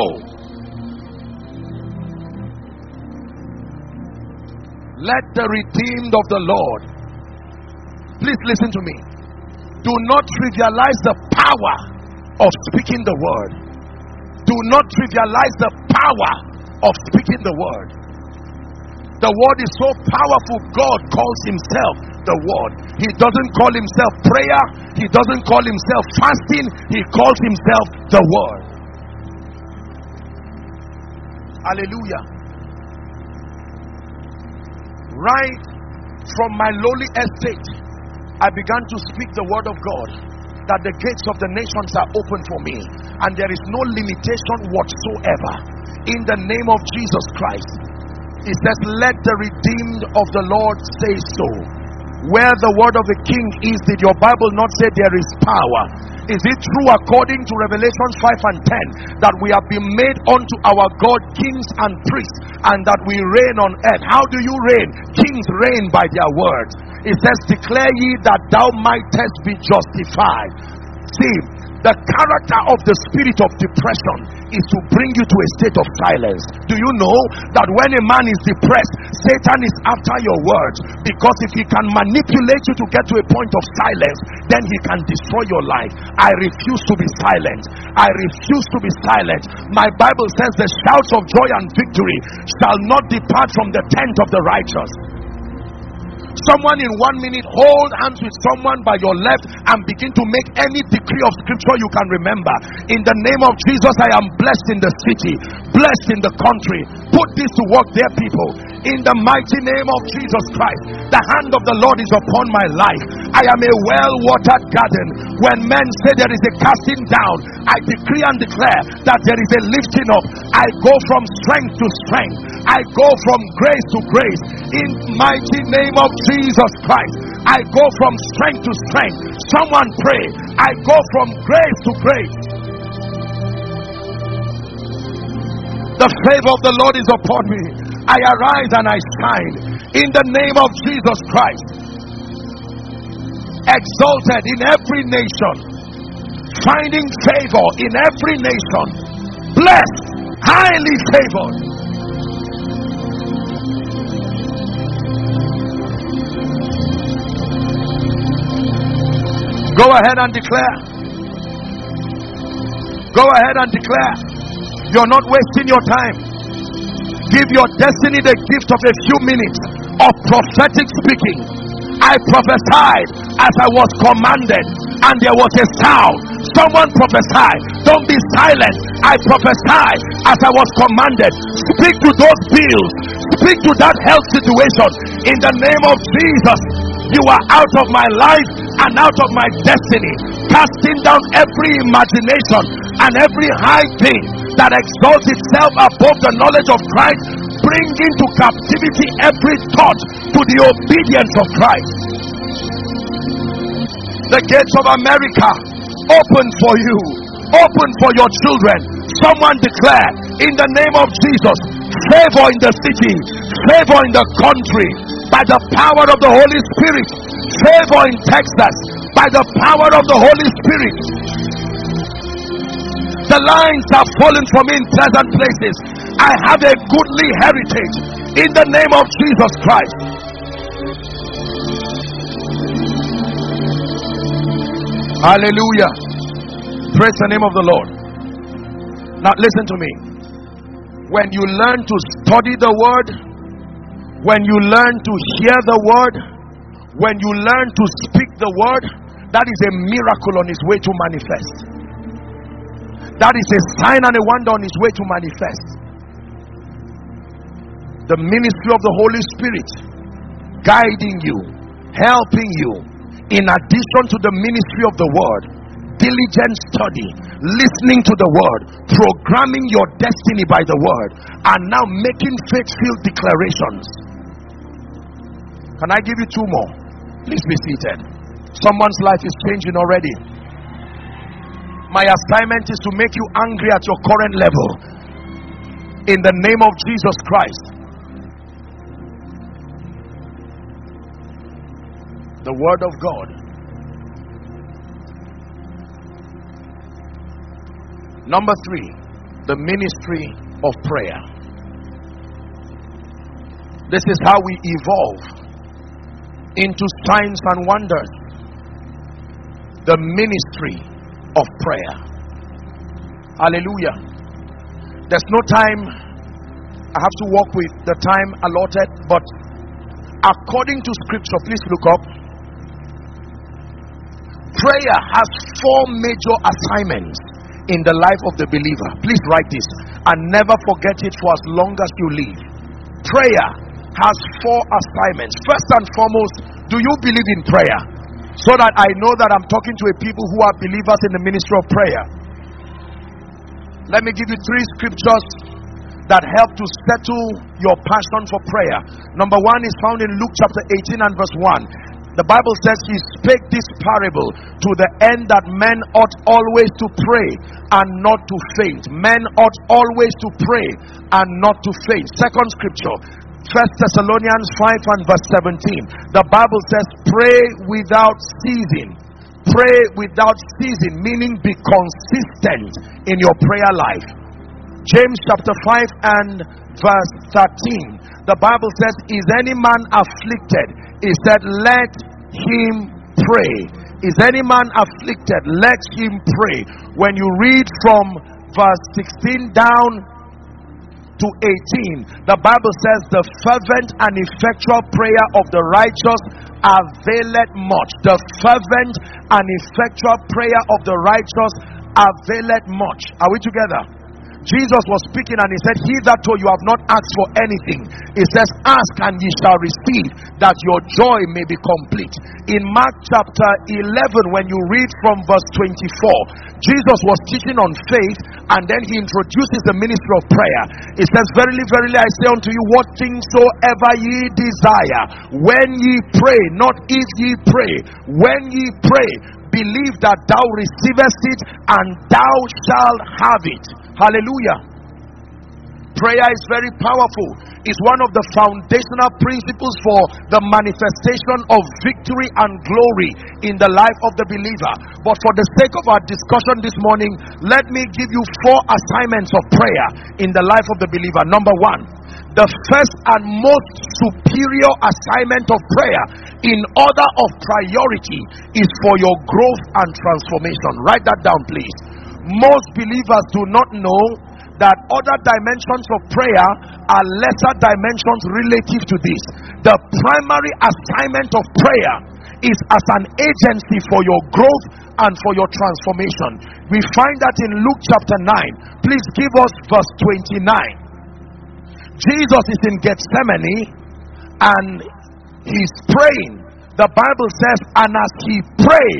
S1: Let the redeemed of the Lord, please listen to me. Do not trivialize the power of speaking the word. Do not trivialize the power of speaking the word. The word is so powerful. God calls himself the word. He doesn't call himself prayer. He doesn't call himself fasting. He calls himself the word. Hallelujah. Right From my lowly estate, I began to speak the word of God, that the gates of the nations are open for me, and there is no limitation whatsoever. In the name of Jesus Christ, it says, let the redeemed of the Lord say so. Where the word of the king is, did your Bible not say there is power? Is it true according to Revelation 5 and 10 that we have been made unto our God kings and priests, and that we reign on earth? How do you reign? Kings reign by their words. It says, declare ye that thou mightest be justified. See, the character of the spirit of depression is to bring you to a state of silence. Do you know that when a man is depressed, Satan is after your words? Because if he can manipulate you to get to a point of silence, then he can destroy your life. I refuse to be silent. I refuse to be silent. My Bible says the shouts of joy and victory shall not depart from the tent of the righteous. Someone in 1 minute, hold hands with someone by your left and begin to make any decree of scripture you can remember. In the name of Jesus, I am blessed in the city, blessed in the country. Put this to work there, people. In the mighty name of Jesus Christ, the hand of the Lord is upon my life. I am a well-watered garden. When men say there is a casting down, I decree and declare that there is a lifting up. I go from strength to strength. I go from grace to grace. In mighty name of Jesus Christ, I go from strength to strength. Someone pray. I go from grace to grace. The favor of the Lord is upon me. I arise and I shine in the name of Jesus Christ. Exalted in every nation, finding favor in every nation, blessed, highly favored. Go ahead and declare. Go ahead and declare. You're not wasting your time. Give your destiny the gift of a few minutes of prophetic speaking. I prophesied as I was commanded, and there was a sound. Someone prophesied. Don't be silent. I prophesied as I was commanded. Speak to those bills. Speak to that health situation. In the name of Jesus, you are out of my life and out of my destiny, casting down every imagination and every high thing that exalts itself above the knowledge of Christ. Bring into captivity every thought to the obedience of Christ. The gates of America open for you, open for your children. Someone declare, in the name of Jesus, favor in the city, favor in the country, by the power of the Holy Spirit. Favor in Texas, by the power of the Holy Spirit. The lines have fallen for me in pleasant places. I have a goodly heritage in the name of Jesus Christ. Hallelujah. Praise the name of the Lord. Now listen to me. When you learn to study the word, when you learn to hear the word, when you learn to speak the word, that is a miracle on its way to manifest. That is a sign and a wonder on its way to manifest. The ministry of the Holy Spirit guiding you, helping you, in addition to the ministry of the word, diligent study, listening to the word, programming your destiny by the word, and now making faith-filled declarations. Can I give you two more? Please be seated. Someone's life is changing already. My assignment is to make you angry at your current level. In the name of Jesus Christ. The word of God. Number 3, the ministry of prayer. This is how we evolve into signs and wonders. The ministry of prayer. Hallelujah. There's no time. I have to work with the time allotted, but according to scripture, please look up. Prayer has 4 major assignments in the life of the believer. Please write this and never forget it for as long as you live. Prayer has 4 assignments. First and foremost, do you believe in prayer? So that I know that I'm talking to a people who are believers in the ministry of prayer. Let me give you 3 scriptures that help to settle your passion for prayer. Number 1 is found in Luke chapter 18 and verse 1. The Bible says he spake this parable to the end that men ought always to pray and not to faint. Men ought always to pray and not to faint. Second scripture, 1 Thessalonians 5 and verse 17. The Bible says pray without ceasing. Pray without ceasing, meaning be consistent in your prayer life. James chapter 5 and verse 13. The Bible says, is any man afflicted? He said, let him pray. Is any man afflicted? Let him pray. When you read from verse 16 down to 18, the Bible says, the fervent and effectual prayer of the righteous availeth much. The fervent and effectual prayer of the righteous availeth much. Are we together? Jesus was speaking and he said, hitherto you have not asked for anything. He says, ask and ye shall receive, that your joy may be complete. In Mark chapter 11, when you read from verse 24, Jesus was teaching on faith, and then he introduces the ministry of prayer. He says, verily, verily, I say unto you, what things soever ye desire, when ye pray, not if ye pray, when ye pray, believe that thou receivest it, and thou shalt have it. Hallelujah. Prayer is very powerful. It's one of the foundational principles for the manifestation of victory and glory in the life of the believer. But for the sake of our discussion this morning, let me give you 4 assignments of prayer in the life of the believer. Number 1, the first and most superior assignment of prayer in order of priority is for your growth and transformation. Write that down, please. Most believers do not know that other dimensions of prayer are lesser dimensions relative to this. The primary assignment of prayer is as an agency for your growth and for your transformation. We find that in Luke chapter 9. Please give us verse 29. Jesus is in Gethsemane and he's praying. The Bible says, and as he prayed,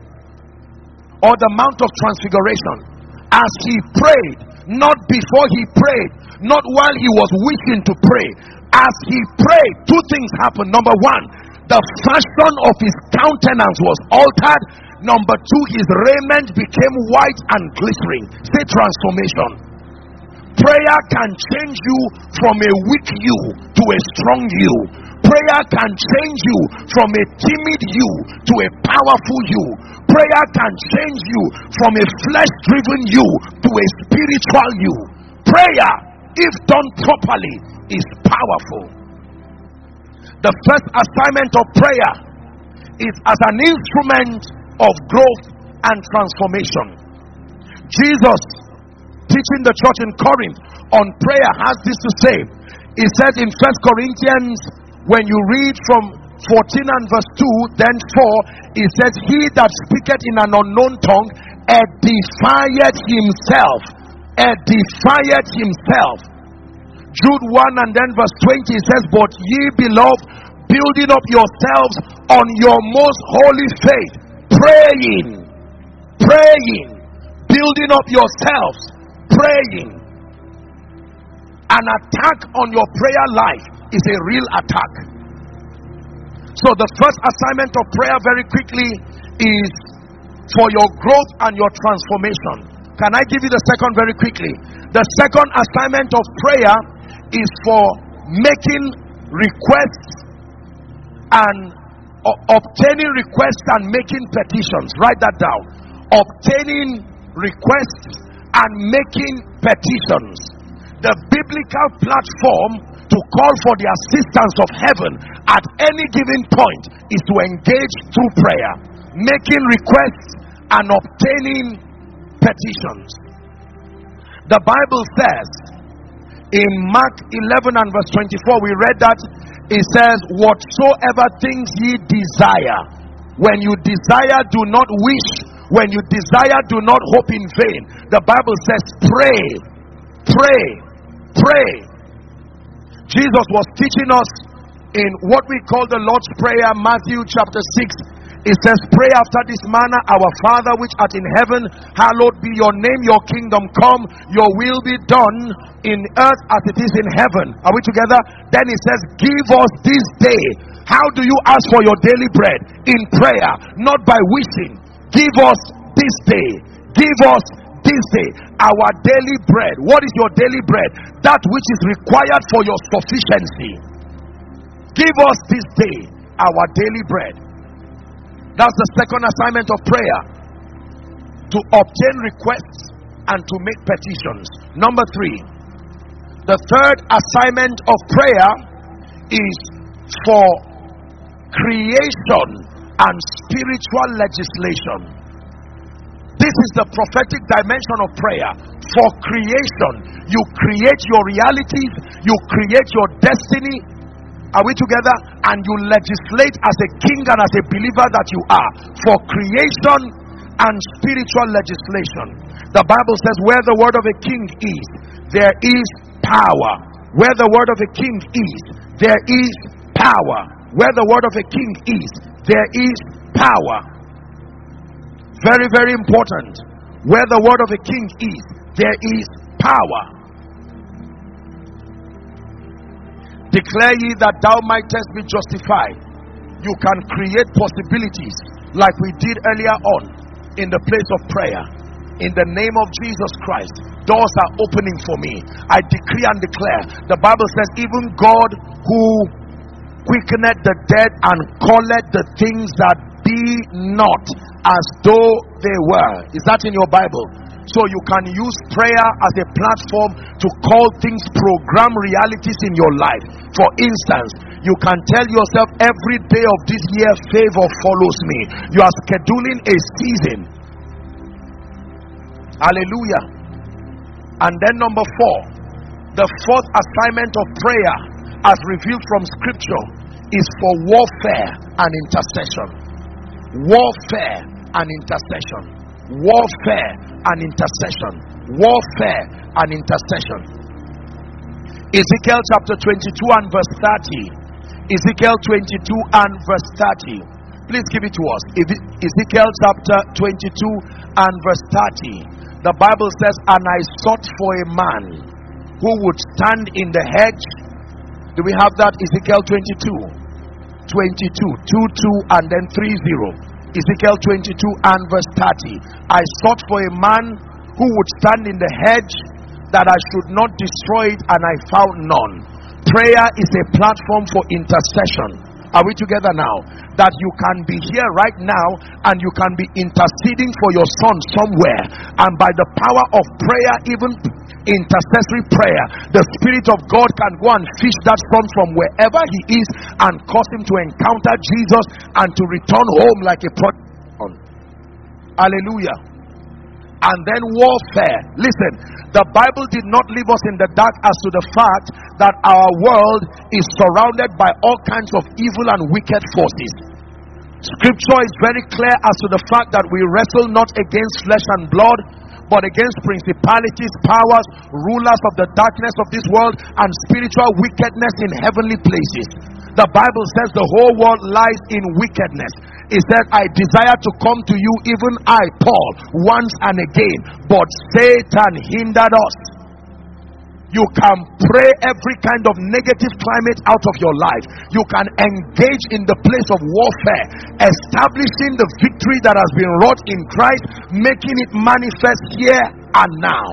S1: or the Mount of Transfiguration, as he prayed, not before he prayed, not while he was wishing to pray, as he prayed, 2 things happened. Number 1, the fashion of his countenance was altered. Number 2, his raiment became white and glittering. Say transformation. Prayer can change you from a weak you to a strong you. Prayer can change you from a timid you to a powerful you. Prayer can change you from a flesh-driven you to a spiritual you. Prayer, if done properly, is powerful. The first assignment of prayer is as an instrument of growth and transformation. Jesus, teaching the church in Corinth on prayer, has this to say. He says in 1 Corinthians, when you read from 14 and verse 2, then 4, it says, he that speaketh in an unknown tongue edifieth himself. Edifieth himself. Jude 1 and then verse 20, it says, but ye beloved, building up yourselves on your most holy faith, praying, building up yourselves, praying. An attack on your prayer life is a real attack. So the first assignment of prayer, very quickly, is for your growth and your transformation. Can I give you the second very quickly? The second assignment of prayer is for making requests and obtaining requests and making petitions. Write that down. Obtaining requests and making petitions. The biblical platform to call for the assistance of heaven at any given point is to engage through prayer, making requests and obtaining petitions. The Bible says in Mark 11 and verse 24, we read that it says, whatsoever things ye desire, when you desire, do not wish. When you desire, do not hope in vain. The Bible says, pray. Jesus was teaching us In what we call the Lord's Prayer, Matthew chapter 6, it says, pray after this manner, our Father which art in heaven, hallowed be your name, your kingdom come, your will be done in earth as it is in heaven. Are we together? Then it says, give us this day. How do you ask for your daily bread? In prayer, not by wishing. Give us this day. Give us this day our daily bread. What is your daily bread? That which is required for your sufficiency. Give us this day our daily bread. That's the second assignment of prayer, to obtain requests and to make petitions. Number 3, the third assignment of prayer is for creation and spiritual legislation. This is the prophetic dimension of prayer. For creation, you create your realities, you create your destiny. Are we together? And you legislate as a king and as a believer that you are. For creation and spiritual legislation. The Bible says, where the word of a king is, there is power. Where the word of a king is, there is power. Where the word of a king is, there is power. Very, very important. Where the word of a king is, there is power. Declare ye that thou mightest be justified. You can create possibilities like we did earlier on in the place of prayer. In the name of Jesus Christ, doors are opening for me. I decree and declare. The Bible says, even God who quickeneth the dead and calleth the things that be not as though they were. Is that in your Bible? So you can use prayer as a platform to call things, program realities in your life. For instance, you can tell yourself, every day of this year favor follows me. You are scheduling a season. Hallelujah. And then number 4, the fourth assignment of prayer as revealed from scripture is for warfare and intercession. Warfare and intercession. Warfare and intercession. Warfare and intercession. Ezekiel chapter 22 and verse 30. Ezekiel 22 and verse 30. Please give it to us. Ezekiel chapter 22 and verse 30. The Bible says, and I sought for a man who would stand in the hedge. Do we have that? Ezekiel 22 22 and then 30. Ezekiel 22 and verse 30. I sought for a man who would stand in the hedge, that I should not destroy it, and I found none. Prayer is a platform for intercession. Are we together now? That you can be here right now and you can be interceding for your son somewhere, and by the power of prayer, even intercessory prayer, the Spirit of God can go and fish that son from wherever he is and cause him to encounter Jesus and to return home like a prodigal. Hallelujah. And then warfare. Listen, the Bible did not leave us in the dark as to the fact that our world is surrounded by all kinds of evil and wicked forces. Scripture is very clear as to the fact that we wrestle not against flesh and blood, but against principalities, powers, rulers of the darkness of this world, and spiritual wickedness in heavenly places. The Bible says the whole world lies in wickedness. It says, I desire to come to you, even I, Paul, once and again, but Satan hindered us. You can pray every kind of negative climate out of your life. You can engage in the place of warfare, establishing the victory that has been wrought in Christ, making it manifest here and now.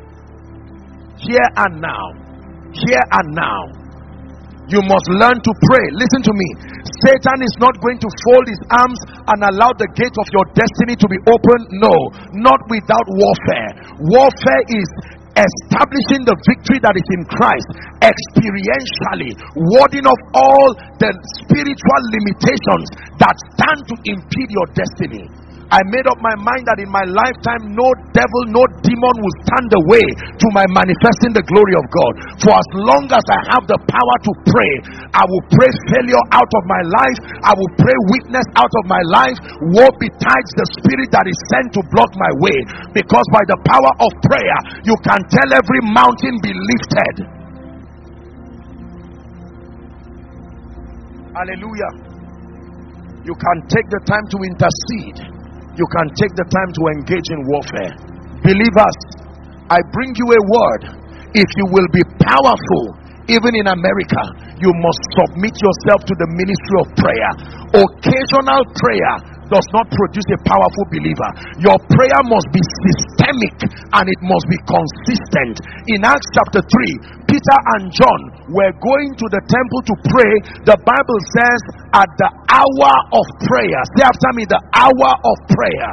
S1: Here and now. Here and now. You must learn to pray. Listen to me. Satan is not going to fold his arms and allow the gate of your destiny to be open. No, not without warfare. Warfare is establishing the victory that is in Christ experientially, warding off all the spiritual limitations that stand to impede your destiny. I made up my mind that in my lifetime, no devil, no demon will stand the way to my manifesting the glory of God. For as long as I have the power to pray, I will pray failure out of my life. I will pray weakness out of my life. Woe betides the spirit that is sent to block my way. Because by the power of prayer, you can tell every mountain be lifted. Hallelujah. You can take the time to intercede. You can take the time to engage in warfare. Believers, I bring you a word. If you will be powerful, even in America, you must submit yourself to the ministry of prayer. Occasional prayer does not produce a powerful believer. Your prayer must be systemic and it must be consistent. In Acts chapter 3, Peter and John were going to the temple to pray. The Bible says at the hour of prayer. Say after me, the hour of prayer.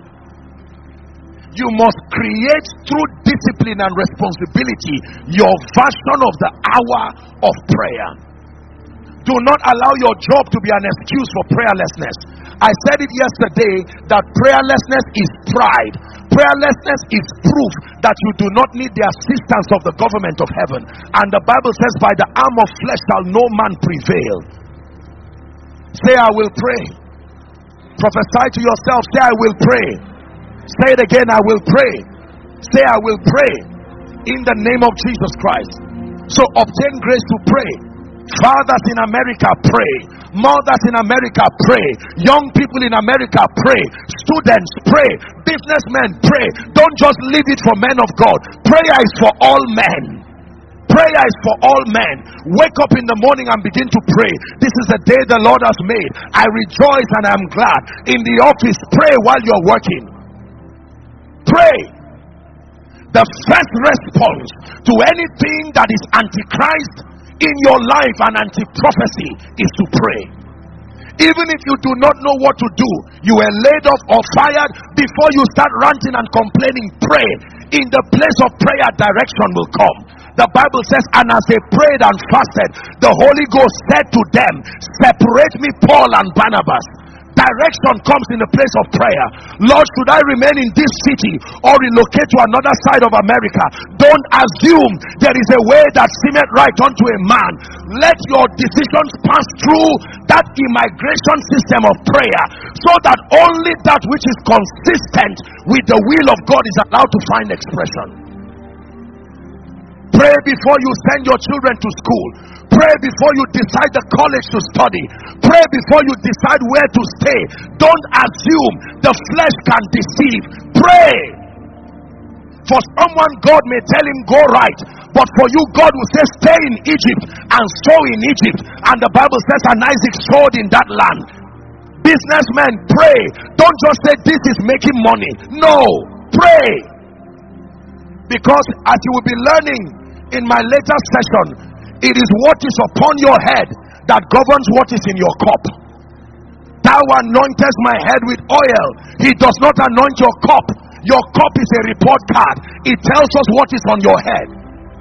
S1: You must create through discipline and responsibility your version of the hour of prayer. Do not allow your job to be an excuse for prayerlessness. I said it yesterday that prayerlessness is pride. Prayerlessness is proof that you do not need the assistance of the government of heaven. And the Bible says, by the arm of flesh shall no man prevail. Say, I will pray. Prophesy to yourself. Say, I will pray. Say it again, I will pray. Say, I will pray in the name of Jesus Christ. So obtain grace to pray. Fathers in America, pray. Mothers in America, pray. Young people in America, pray. Students, pray. Businessmen, pray. Don't just leave it for men of God. Prayer is for all men. Prayer is for all men. Wake up in the morning and begin to pray. This is the day the Lord has made. I rejoice and I'm glad. In the office, pray while you're working. Pray. The first response to anything that is antichrist in your life and anti-prophecy is to pray. Even if you do not know what to do, you were laid off or fired, before you start ranting and complaining, pray. In the place of prayer, direction will come. The Bible says, and as they prayed and fasted, the Holy Ghost said to them, separate me Paul and Barnabas. Direction comes in the place of prayer. Lord, should I remain in this city or relocate to another side of America? Don't assume there is a way that seemeth right unto a man. Let your decisions pass through that immigration system of prayer, so that only that which is consistent with the will of God is allowed to find expression. Pray before you send your children to school. Pray before you decide the college to study. Pray before you decide where to stay. Don't assume. The flesh can deceive. Pray. For someone, God may tell him go right, but for you, God will say stay in Egypt and sow in Egypt. And the Bible says, and Isaac sowed in that land. Businessmen, pray. Don't just say this is making money. No, pray. Because as you will be learning in my later session, it is what is upon your head that governs what is in your cup. Thou anointest my head with oil. He does not anoint your cup. Your cup is a report card. It tells us what is on your head.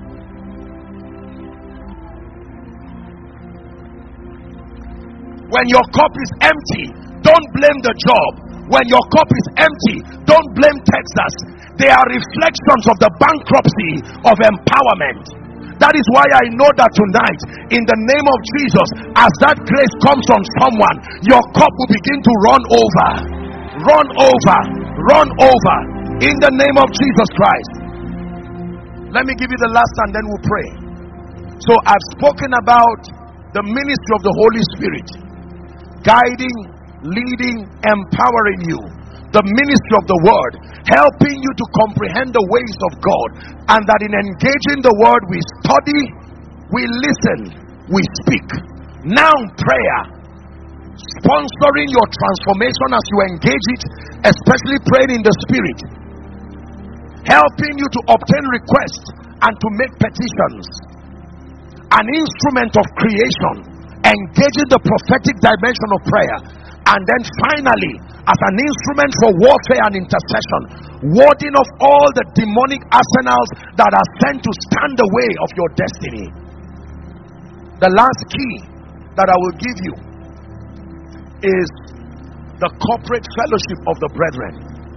S1: When your cup is empty, don't blame the job. When your cup is empty, don't blame Texas. They are reflections of the bankruptcy of empowerment. That is why I know that tonight, in the name of Jesus, as that grace comes on someone, your cup will begin to run over. Run over. Run over. In the name of Jesus Christ. Let me give you the last and then we'll pray. So I've spoken about the ministry of the Holy Spirit, guiding, leading, empowering you. The ministry of the word, helping you to comprehend the ways of God, and that in engaging the word we study, we listen, we speak. Now prayer, sponsoring your transformation as you engage it, especially praying in the spirit, helping you to obtain requests and to make petitions. An instrument of creation, engaging the prophetic dimension of prayer. And then finally, as an instrument for warfare and intercession, warding off all the demonic arsenals that are sent to stand the way of your destiny. The last key that I will give you is the corporate fellowship of the brethren.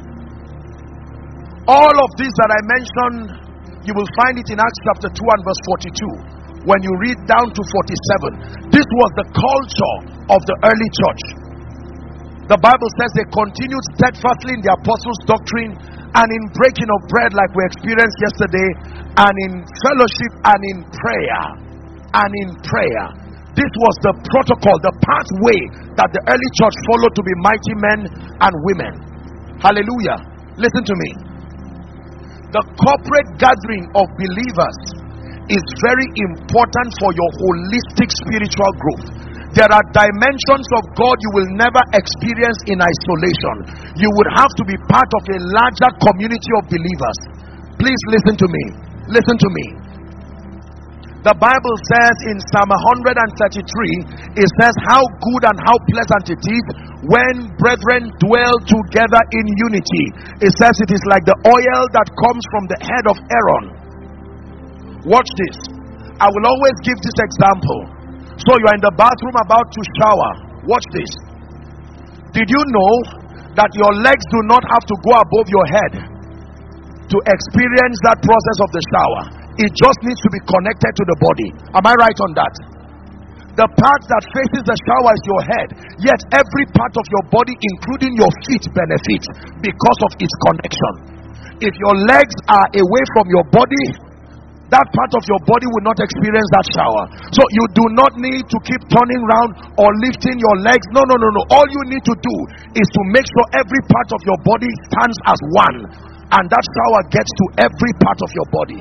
S1: All of this that I mentioned, you will find it in Acts chapter 2 and verse 42. When you read down to 47, this was the culture of the early church. The Bible says they continued steadfastly in the apostles' doctrine and in breaking of bread, like we experienced yesterday, and in fellowship and in prayer. And in prayer. This was the protocol, the pathway that the early church followed to be mighty men and women. Hallelujah. Listen to me. The corporate gathering of believers is very important for your holistic spiritual growth. There are dimensions of God you will never experience in isolation. You would have to be part of a larger community of believers. Please listen to me. Listen to me. The Bible says in Psalm 133, it says how good and how pleasant it is when brethren dwell together in unity. It says it is like the oil that comes from the head of Aaron. Watch this. I will always give this example. So you are in the bathroom about to shower. Watch this. Did you know that your legs do not have to go above your head to experience that process of the shower? It just needs to be connected to the body. Am I right on that? The part that faces the shower is your head, yet every part of your body, including your feet, benefits because of its connection. If your legs are away from your body, that part of your body will not experience that shower. So you do not need to keep turning around or lifting your legs. No. All you need to do is to make sure every part of your body stands as one, and that shower gets to every part of your body.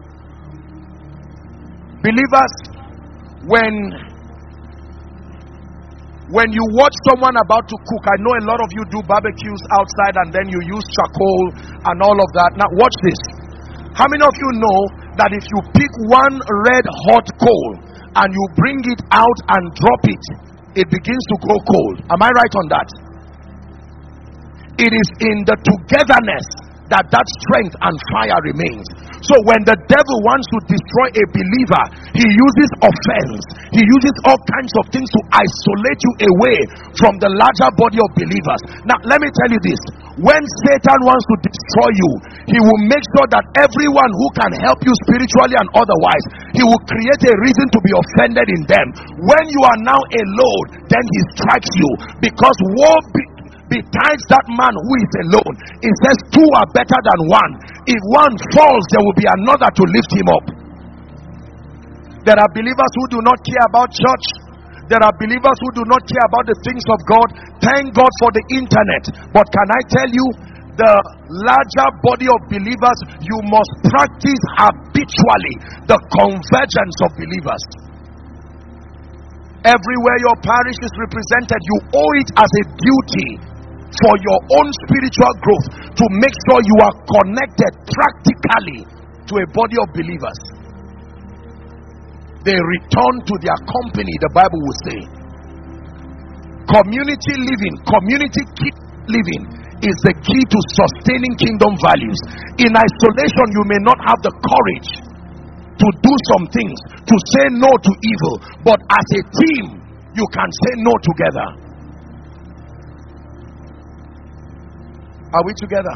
S1: Believers, when you watch someone about to cook, I know a lot of you do barbecues outside and then you use charcoal and all of that. Now watch this. How many of you know that if you pick one red hot coal and you bring it out and drop it, it begins to grow cold? Am I right on that? It is in the togetherness that strength and fire remains. So when the devil wants to destroy a believer, he uses offense, he uses all kinds of things to isolate you away from the larger body of believers. Now let me tell you this. When Satan wants to destroy you, he will make sure that everyone who can help you spiritually and otherwise, he will create a reason to be offended in them. When you are now alone, then he strikes you, because woe betides that man who is alone. It says two are better than one. If one falls, there will be another to lift him up. There are believers who do not care about church. There are believers who do not care about the things of God. Thank God for the internet. But can I tell you, the larger body of believers, you must practice habitually the convergence of believers. Everywhere your parish is represented, you owe it as a duty for your own spiritual growth to make sure you are connected practically to a body of believers. They return to their company, the Bible will say. Community living, community living is the key to sustaining kingdom values. In isolation, you may not have the courage to do some things, to say no to evil, but as a team, you can say no together. Are we together?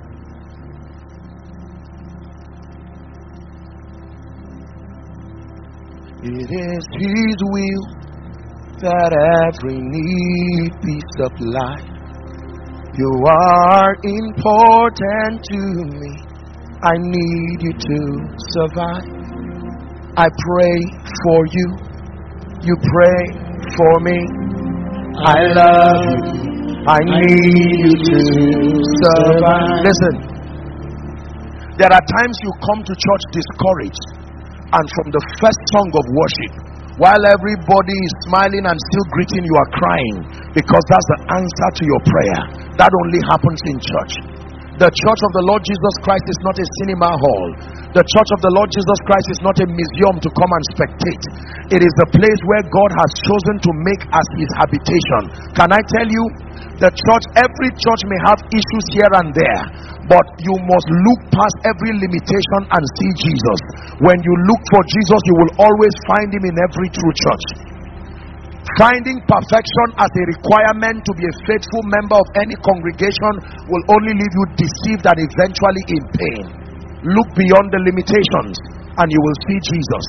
S1: It is His will that every need be supplied. You are important to me. I need you to survive. I pray for you. You pray for me. I love you. I need you to survive. Listen. There are times you come to church discouraged, and from the first song of worship, while everybody is smiling and still greeting, you are crying, because that's the answer to your prayer. That only happens in church. The church of the Lord Jesus Christ is not a cinema hall. The church of the Lord Jesus Christ is not a museum to come and spectate. It is the place where God has chosen to make as His habitation. Can I tell you, the church, every church may have issues here and there, but you must look past every limitation and see Jesus. When you look for Jesus, you will always find Him in every true church. Finding perfection as a requirement to be a faithful member of any congregation will only leave you deceived and eventually in pain. Look beyond the limitations and you will see Jesus.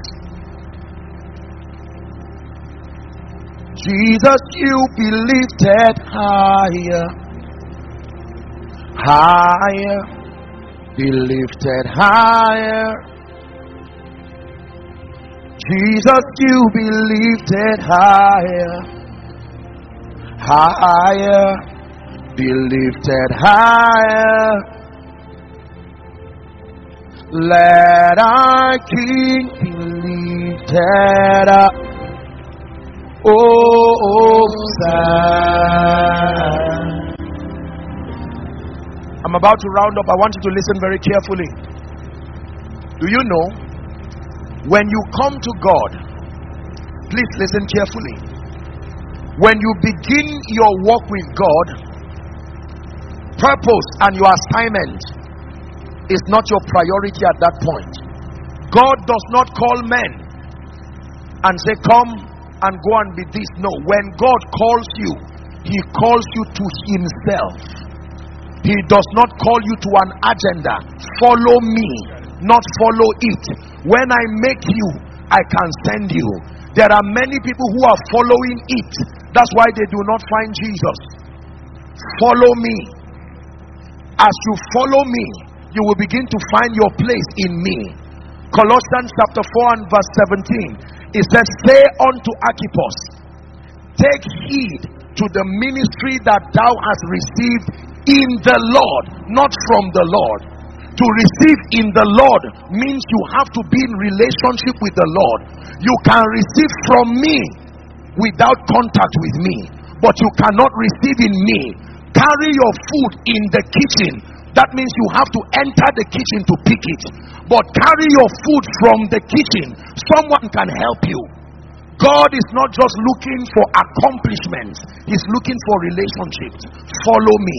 S1: Jesus, you be lifted higher, higher, be lifted higher. Jesus, you be lifted higher, higher, be lifted higher. Let our King be lifted up. Oh, Zion. I'm about to round up. I want you to listen very carefully. Do you know, when you come to God, please listen carefully. When you begin your walk with God, purpose and your assignment is not your priority at that point. God does not call men and say, come and go and be this. No, when God calls you, he calls you to himself. He does not call you to an agenda. Follow me, not follow it. When I make you, I can send you. There are many people who are following it. That's why they do not find Jesus. Follow me. As you follow me, you will begin to find your place in me. Colossians chapter 4 and verse 17. It says, say unto Archippus, take heed to the ministry that thou hast received in the Lord, not from the Lord. To receive in the Lord means you have to be in relationship with the Lord. You can receive from me without contact with me, but you cannot receive in me. Carry your food in the kitchen. That means you have to enter the kitchen to pick it. But carry your food from the kitchen. Someone can help you. God is not just looking for accomplishments. He's looking for relationships. Follow me.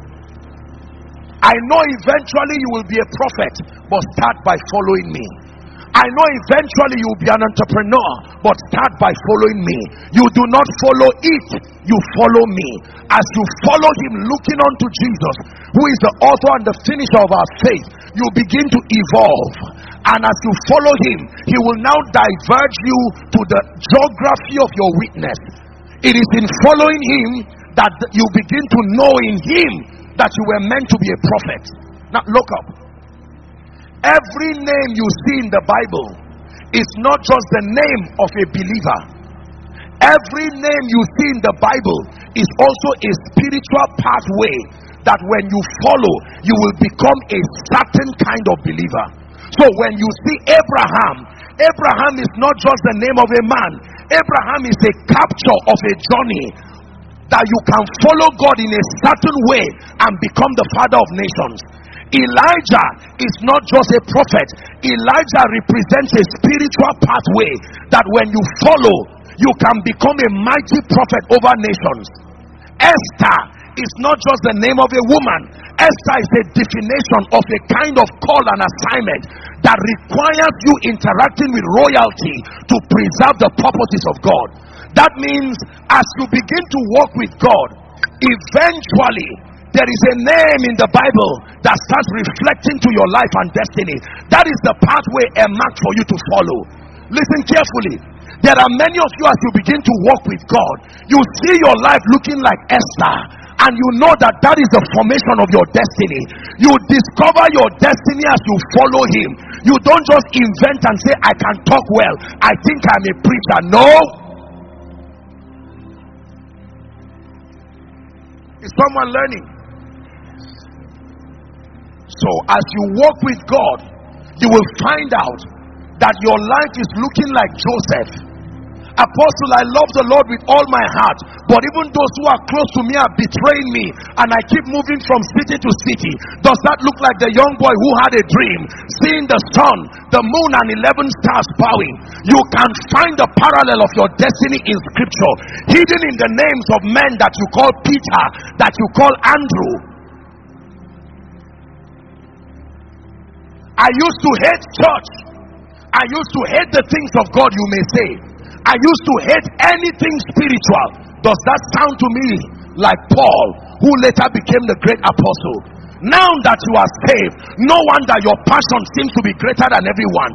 S1: I know eventually you will be a prophet, but start by following me. I know eventually you will be an entrepreneur, but start by following me. You do not follow it, you follow me. As you follow him, looking unto Jesus, who is the author and the finisher of our faith, you begin to evolve. And as you follow him, he will now diverge you to the geography of your witness. It is in following him that you begin to know in him that you were meant to be a prophet. Now look up. Every name you see in the Bible is not just the name of a believer. Every name you see in the Bible is also a spiritual pathway that when you follow, you will become a certain kind of believer. So when you see Abraham, Abraham is not just the name of a man. Abraham is a capture of a journey that you can follow God in a certain way and become the father of nations. Elijah is not just a prophet. Elijah represents a spiritual pathway that when you follow, you can become a mighty prophet over nations. Esther is not just the name of a woman. Esther is a definition of a kind of call and assignment that requires you interacting with royalty to preserve the purposes of God. That means as you begin to walk with God, eventually there is a name in the Bible that starts reflecting to your life and destiny. That is the pathway earmarked for you to follow. Listen carefully. There are many of you, as you begin to walk with God, you see your life looking like Esther, and you know that that is the formation of your destiny. You discover your destiny as you follow him. You don't just invent and say, I can talk well, I think I'm a preacher. No. Is someone learning? So as you walk with God, you will find out that your life is looking like Joseph. Apostle, I love the Lord with all my heart, but even those who are close to me are betraying me, and I keep moving from city to city. Does that look like the young boy who had a dream, seeing the sun, the moon, and 11 stars bowing? You can find the parallel of your destiny in scripture, hidden in the names of men that you call Peter, that you call Andrew. I used to hate church. I used to hate the things of God, you may say. I used to hate anything spiritual. Does that sound to me like Paul, who later became the great apostle? Now that you are saved, no wonder your passion seems to be greater than everyone.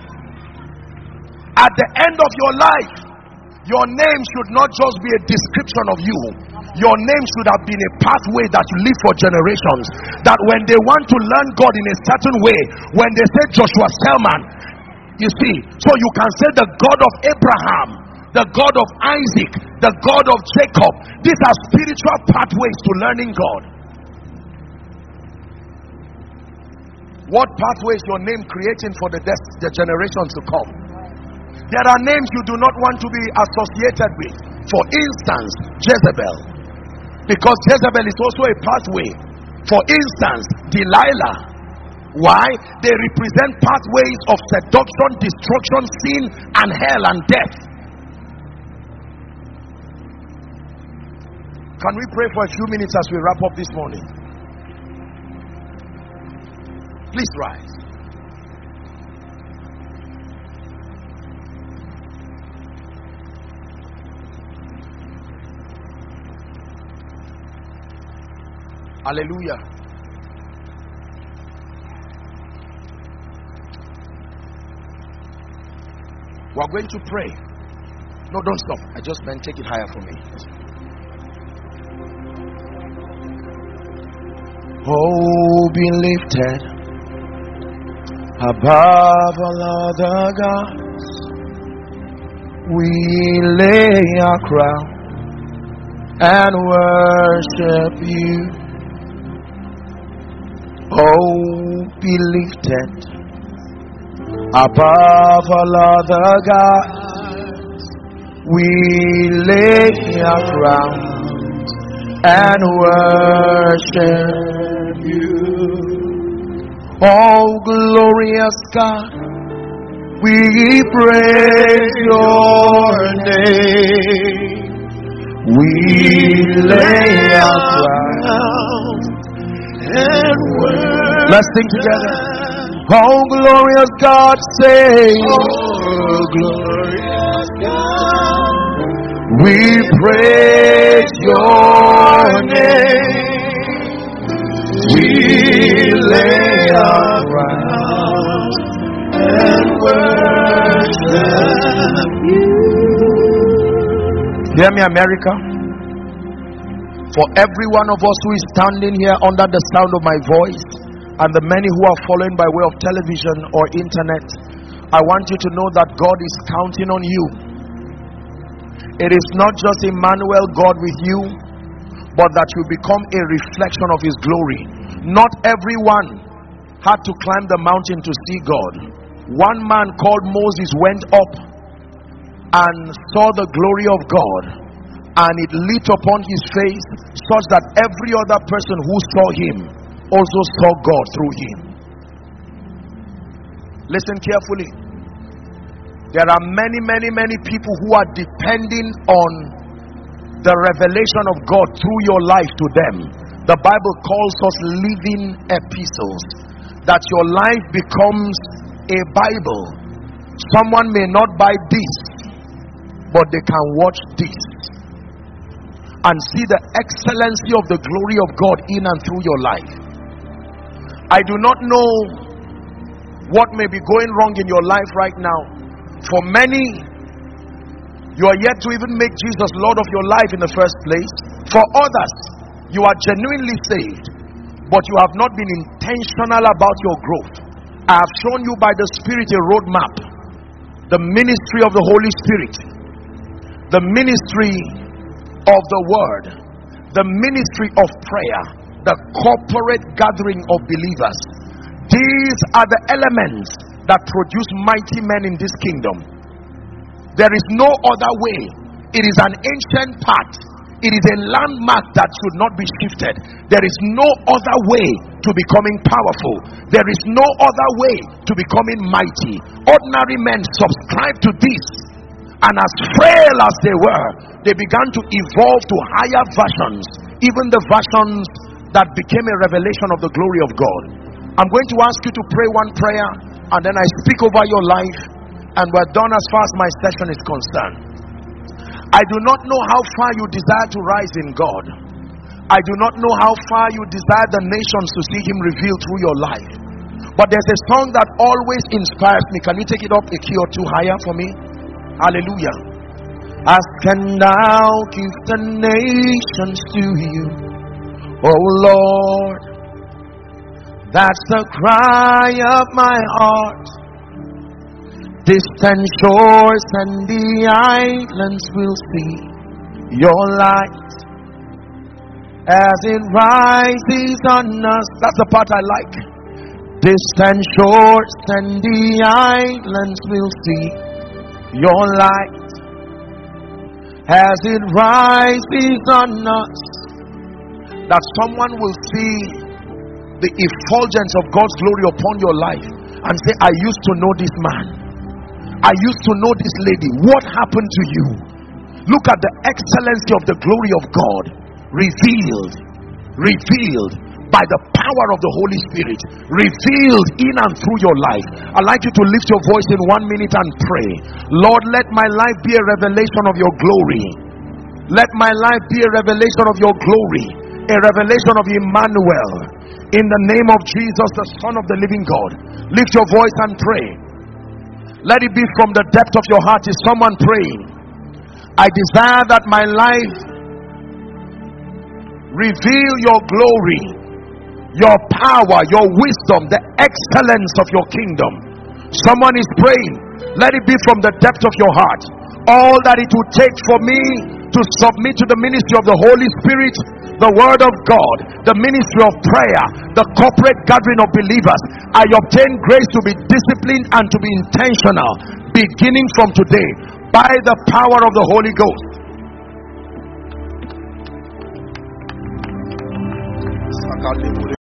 S1: At the end of your life, your name should not just be a description of you. Your name should have been a pathway that you live for generations. That when they want to learn God in a certain way, when they say Joshua Selman, You see, so you can say the God of Abraham, the God of Isaac, the God of Jacob. These are spiritual pathways to learning God. What pathway is your name creating for the generations to come? There are names you do not want to be associated with. For instance, Jezebel. Because Jezebel is also a pathway. For instance, Delilah. Why? They represent pathways of seduction, destruction, sin, and hell and death. Can we pray for a few minutes as we wrap up this morning? Please rise. Hallelujah. We're going to pray. No, don't stop. I just meant take it higher for me. Oh, be lifted above all other gods. We lay our crown and worship you. Oh, be lifted above all other gods. We lay our crowns and worship you. Oh, glorious God, we praise your name. We lay our crowns and worship. Let's sing together. Oh, glorious God, say, oh, glorious God, we praise your name. We lay our crowns and worship you. Hear me, America. For every one of us who is standing here under the sound of my voice, and the many who are following by way of television or internet, I want you to know that God is counting on you. It is not just Emmanuel, God with you, but that you become a reflection of his glory. Not everyone had to climb the mountain to see God. One man called Moses went up and saw the glory of God, and it lit upon his face such that every other person who saw him also saw God through him. Listen carefully. There are many people who are depending on the revelation of God through your life to them. The Bible calls us living epistles. That your life becomes a Bible. Someone may not buy this, but they can watch this and see the excellency of the glory of God in and through your life. I do not know what may be going wrong in your life right now. For many, you are yet to even make Jesus Lord of your life in the first place. For others, you are genuinely saved, but you have not been intentional about your growth. I have shown you by the Spirit a roadmap. The ministry of the Holy Spirit, the ministry of the Word, the ministry of prayer, the corporate gathering of believers. These are the elements that produce mighty men in this kingdom. There is no other way. It is an ancient path. It is a landmark that should not be shifted. There is no other way to becoming powerful. There is no other way to becoming mighty. Ordinary men subscribe to this, and as frail as they were, they began to evolve to higher versions, even the versions that became a revelation of the glory of God. I'm going to ask you to pray one prayer, and then I speak over your life, and we're done as far as my session is concerned. I do not know how far you desire to rise in God. I do not know how far you desire the nations to see him revealed through your life. But there's a song that always inspires me. Can you take it up a key or two higher for me? Hallelujah. Ask and I'll give the nations to you, oh Lord. That's the cry of my heart. Distant shores and the islands will see your light as it rises on us. That's the part I like. Distant shores and the islands will see your light as it rises on us. That someone will see the effulgence of God's glory upon your life and say, I used to know this man, I used to know this lady. What happened to you? Look at the excellency of the glory of God revealed by the power of the Holy Spirit, revealed in and through your life. I'd like you to lift your voice in 1 minute and pray. Lord, let my life be a revelation of your glory. Let my life be a revelation of your glory, a revelation of Emmanuel. In the name of Jesus, the Son of the living God, lift your voice and pray. Let it be from the depth of your heart. Is someone praying? I desire that my life reveal your glory, your power, your wisdom, the excellence of your kingdom. Someone is praying. Let it be from the depth of your heart. All that it would take for me to submit to the ministry of the Holy Spirit, the word of God, the ministry of prayer, the corporate gathering of believers. I obtain grace to be disciplined and to be intentional beginning from today by the power of the Holy Ghost.